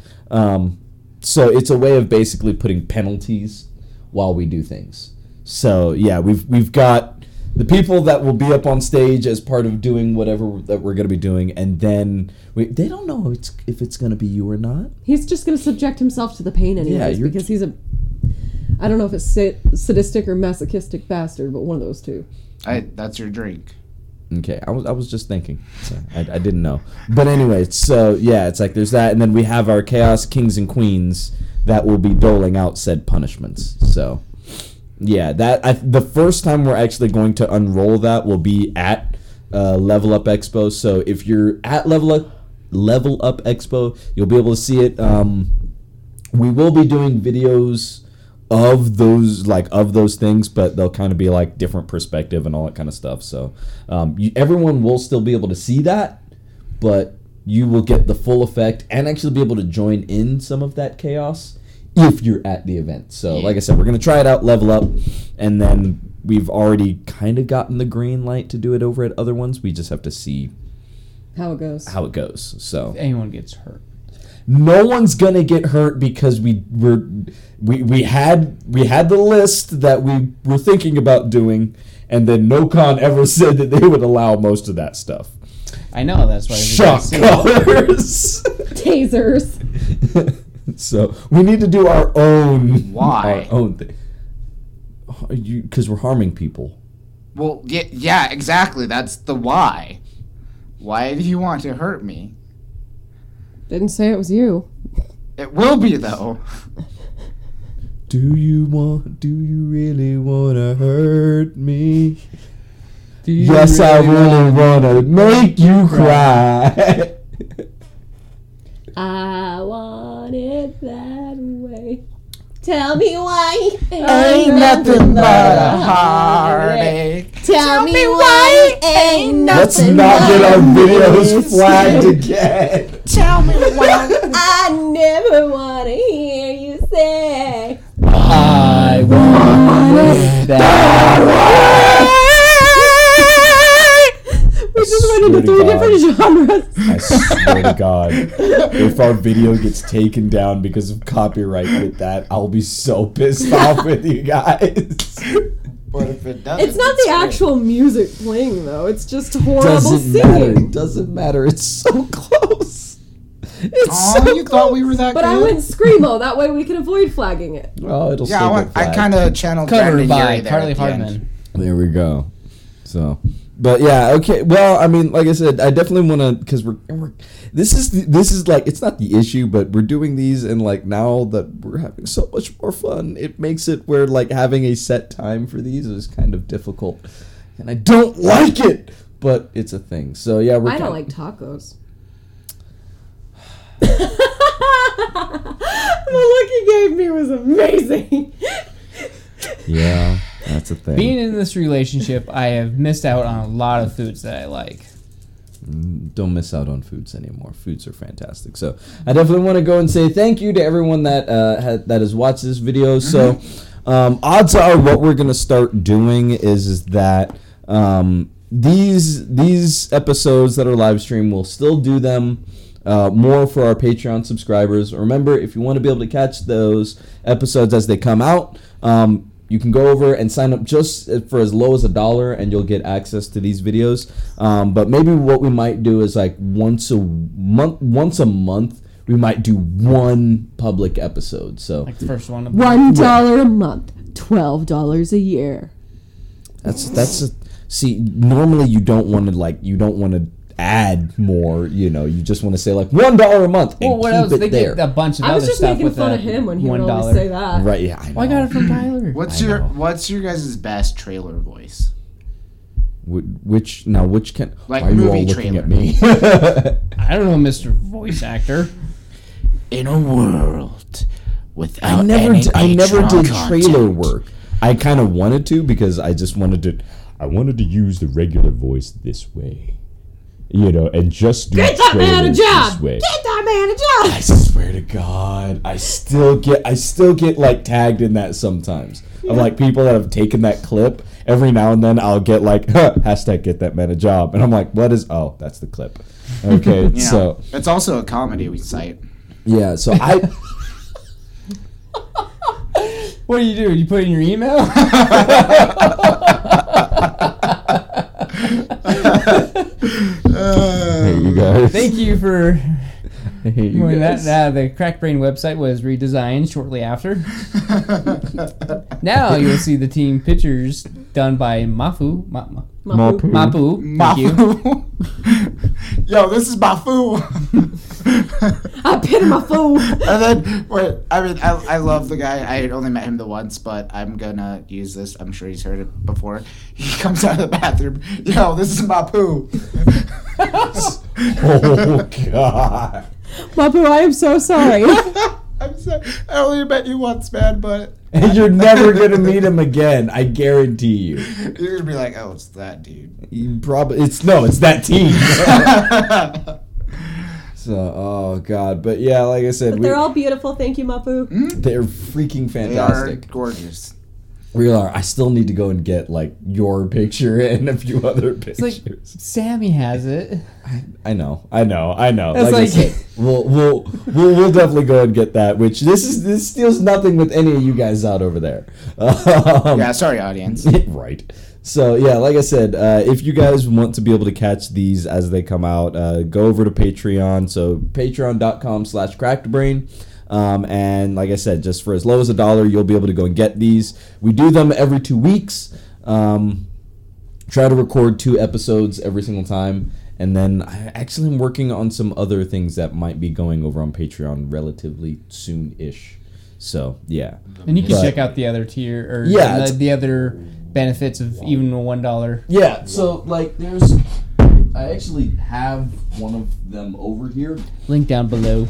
So it's a way of basically putting penalties while we do things. So yeah, we've got the people that will be up on stage as part of doing whatever that we're going to be doing, and then they don't know if it's going to be you or not. He's just going to subject himself to the pain anyways, because he's I don't know if it's sadistic or masochistic bastard, but one of those two. That's your drink. Okay, I was just thinking. So I didn't know. But anyway, so yeah, it's like there's that, and then we have our Chaos Kings and Queens that will be doling out said punishments. So yeah, the first time we're actually going to unroll that will be at Level Up Expo. So if you're at Level Up Expo, you'll be able to see it. We will be doing videos of those things, but they'll kind of be like different perspective and all that kind of stuff. So everyone will still be able to see that, but you will get the full effect and actually be able to join in some of that chaos if you're at the event. So like I said, we're going to try it out, Level Up, and then we've already kind of gotten the green light to do it over at other ones. We just have to see how it goes. So if anyone gets hurt, no one's gonna get hurt because we had the list that we were thinking about doing, and then NoCon ever said that they would allow most of that stuff. I know, that's why. Shock colors, tasers. So we need to do our own. Why? Our own thing. Because we're harming people. Well, yeah, exactly. That's the why. Why do you want to hurt me? Didn't say it was you. It will be, though. Do you really want to hurt me? Yes, I really want to make you cry. I want it that way. Tell me why ain't nothing but a heartache. Tell me why ain't Let's nothing not but get our a videos flagged again. Tell me why. I never want to hear you say I want it that way. We just went into 3 different genres. I swear to God, if our video gets taken down because of copyright with that, I'll be so pissed off with you guys. What if it doesn't? It's not the actual music playing though. It's just horrible Doesn't matter. singing. It doesn't matter. It's so close. You thought we were that But good? I went screamo. That way we can avoid flagging it. Well, it'll Yeah, still get I flagged. kind of channeled Covered Brandon by Urie there Carly at the end. Hardman. There we go. So, but yeah, okay. Well, I mean, like I said, I definitely want to, because this is like, it's not the issue, but we're doing these, and like now that we're having so much more fun, it makes it where like having a set time for these is kind of difficult, and I don't like it, but it's a thing. So yeah, I don't like tacos. The look he gave me was amazing. Yeah, that's a thing. Being in this relationship, I have missed out on a lot of foods that I like. Don't miss out on foods anymore. Foods are fantastic. So I definitely want to go and say thank you to everyone that that has watched this video. So odds are what we're gonna start doing is that these episodes that are live stream, we'll still do them more for our Patreon subscribers. Remember, if you want to be able to catch those episodes as they come out, you can go over and sign up just for as low as $1, and you'll get access to these videos. But maybe what we might do is like once a month, we might do one public episode. So Like the first one. $1 a month, $12 a year. that's see. Normally, you don't want to add more. You know, you just want to say like $1 a month and Well, what keep else? it They there. get a bunch of I was other just stuff making with fun that of him when he would $1. always say that. Right? Yeah, I know. Well, I got it from Tyler. What's your guys' best trailer voice? Which can? Like why are you all movie looking at trailer. me? I don't know, Mr. Voice Actor. In a world without I never did Patreon trailer content. work. I kind of wanted to because I just wanted to. I wanted to use the regular voice this way, you know, and just do Get that man a trailers job! this way. Get that man a I job! swear to God, I still get like tagged in that sometimes. Of like people that have taken that clip. Every now and then I'll get like hashtag get that man a job, and I'm like, what is? Oh, that's the clip. Okay, You know, so it's also a comedy site. yeah, so I. What do? You put it in your email? Hey, you guys. Thank you for Hey, you doing guys. that. The Crack Brain website was redesigned shortly after. Now you'll see the team pictures done by Mapu. Mapu. Thank you. Yo, this is Bafu. I pity my fool. And then, wait, I mean, I love the guy. I had only met him the once, but I'm gonna use this. I'm sure he's heard it before. He comes out of the bathroom. Yo, this is Bapu. Oh God. Mapu, I am so sorry. I'm sorry. I only met you once, man, but And you're never gonna meet him again. I guarantee you. you're gonna be like, oh, it's that dude. You probably it's that team. So, oh God, but yeah, like I said, But they're all beautiful. Thank you, Mapu. they're freaking They are fantastic. gorgeous. We are. I still need to go and get like your picture and a few other It's like pictures. Sammy has it. I know. That's Like I like- said, we'll definitely go and get that. Which this steals nothing with any of you guys out over there. Yeah, sorry, audience. Right. So yeah, like I said, if you guys want to be able to catch these as they come out, go over to Patreon. So patreon.com/crackedbrain. And like I said, just for as low as $1, you'll be able to go and get these. We do them every 2 weeks. Try to record 2 episodes every single time. And then I actually am working on some other things that might be going over on Patreon relatively soon-ish. So, yeah. And you can But- check out the other tier or Yeah, it's- the other benefits of even a $1. Yeah, so, like, I actually have one of them over here. Link down below.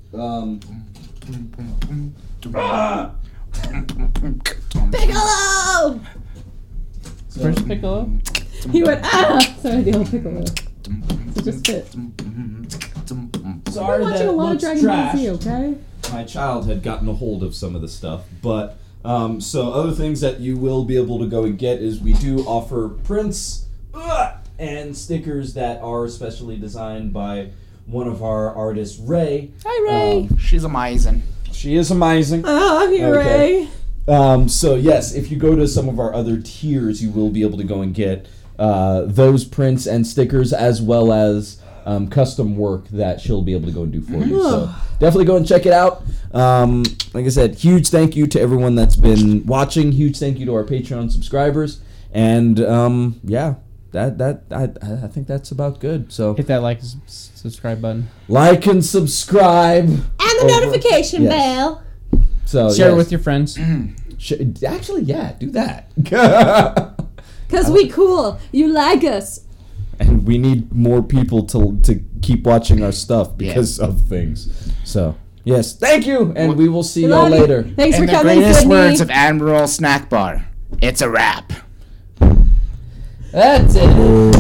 Piccolo! First Piccolo. He went, Sorry, the old Piccolo. So just fit. Sorry We're watching a lot of Dragon Ball Z, okay? My child had gotten a hold of some of the stuff, but so other things that you will be able to go and get is we do offer prints and stickers that are specially designed by one of our artists, Ray. Hi, Ray. She's amazing. She is amazing. Oh, I'm here, Okay. Ray. So yes, if you go to some of our other tiers, you will be able to go and get those prints and stickers, as well as custom work that she'll be able to go and do for you. So definitely go and check it out. Like I said, huge thank you to everyone that's been watching. Huge thank you to our Patreon subscribers. And yeah, I think that's about good. So Hit that like and subscribe button. like and subscribe. And the Over. notification Yes. bell. So Share it yes. with your friends. Actually, yeah, do that. Because we cool. You like us. And we need more people to keep watching our stuff because of things. So, yes, thank you, and we will see y'all Love you. later. Thanks In for the coming, greatest Sydney. words of Admiral Snack Bar, it's a wrap. That's it.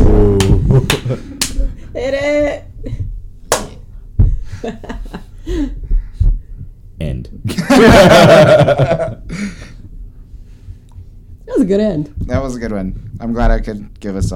Hit it. End. That was a good end. That was a good one. I'm glad I could give us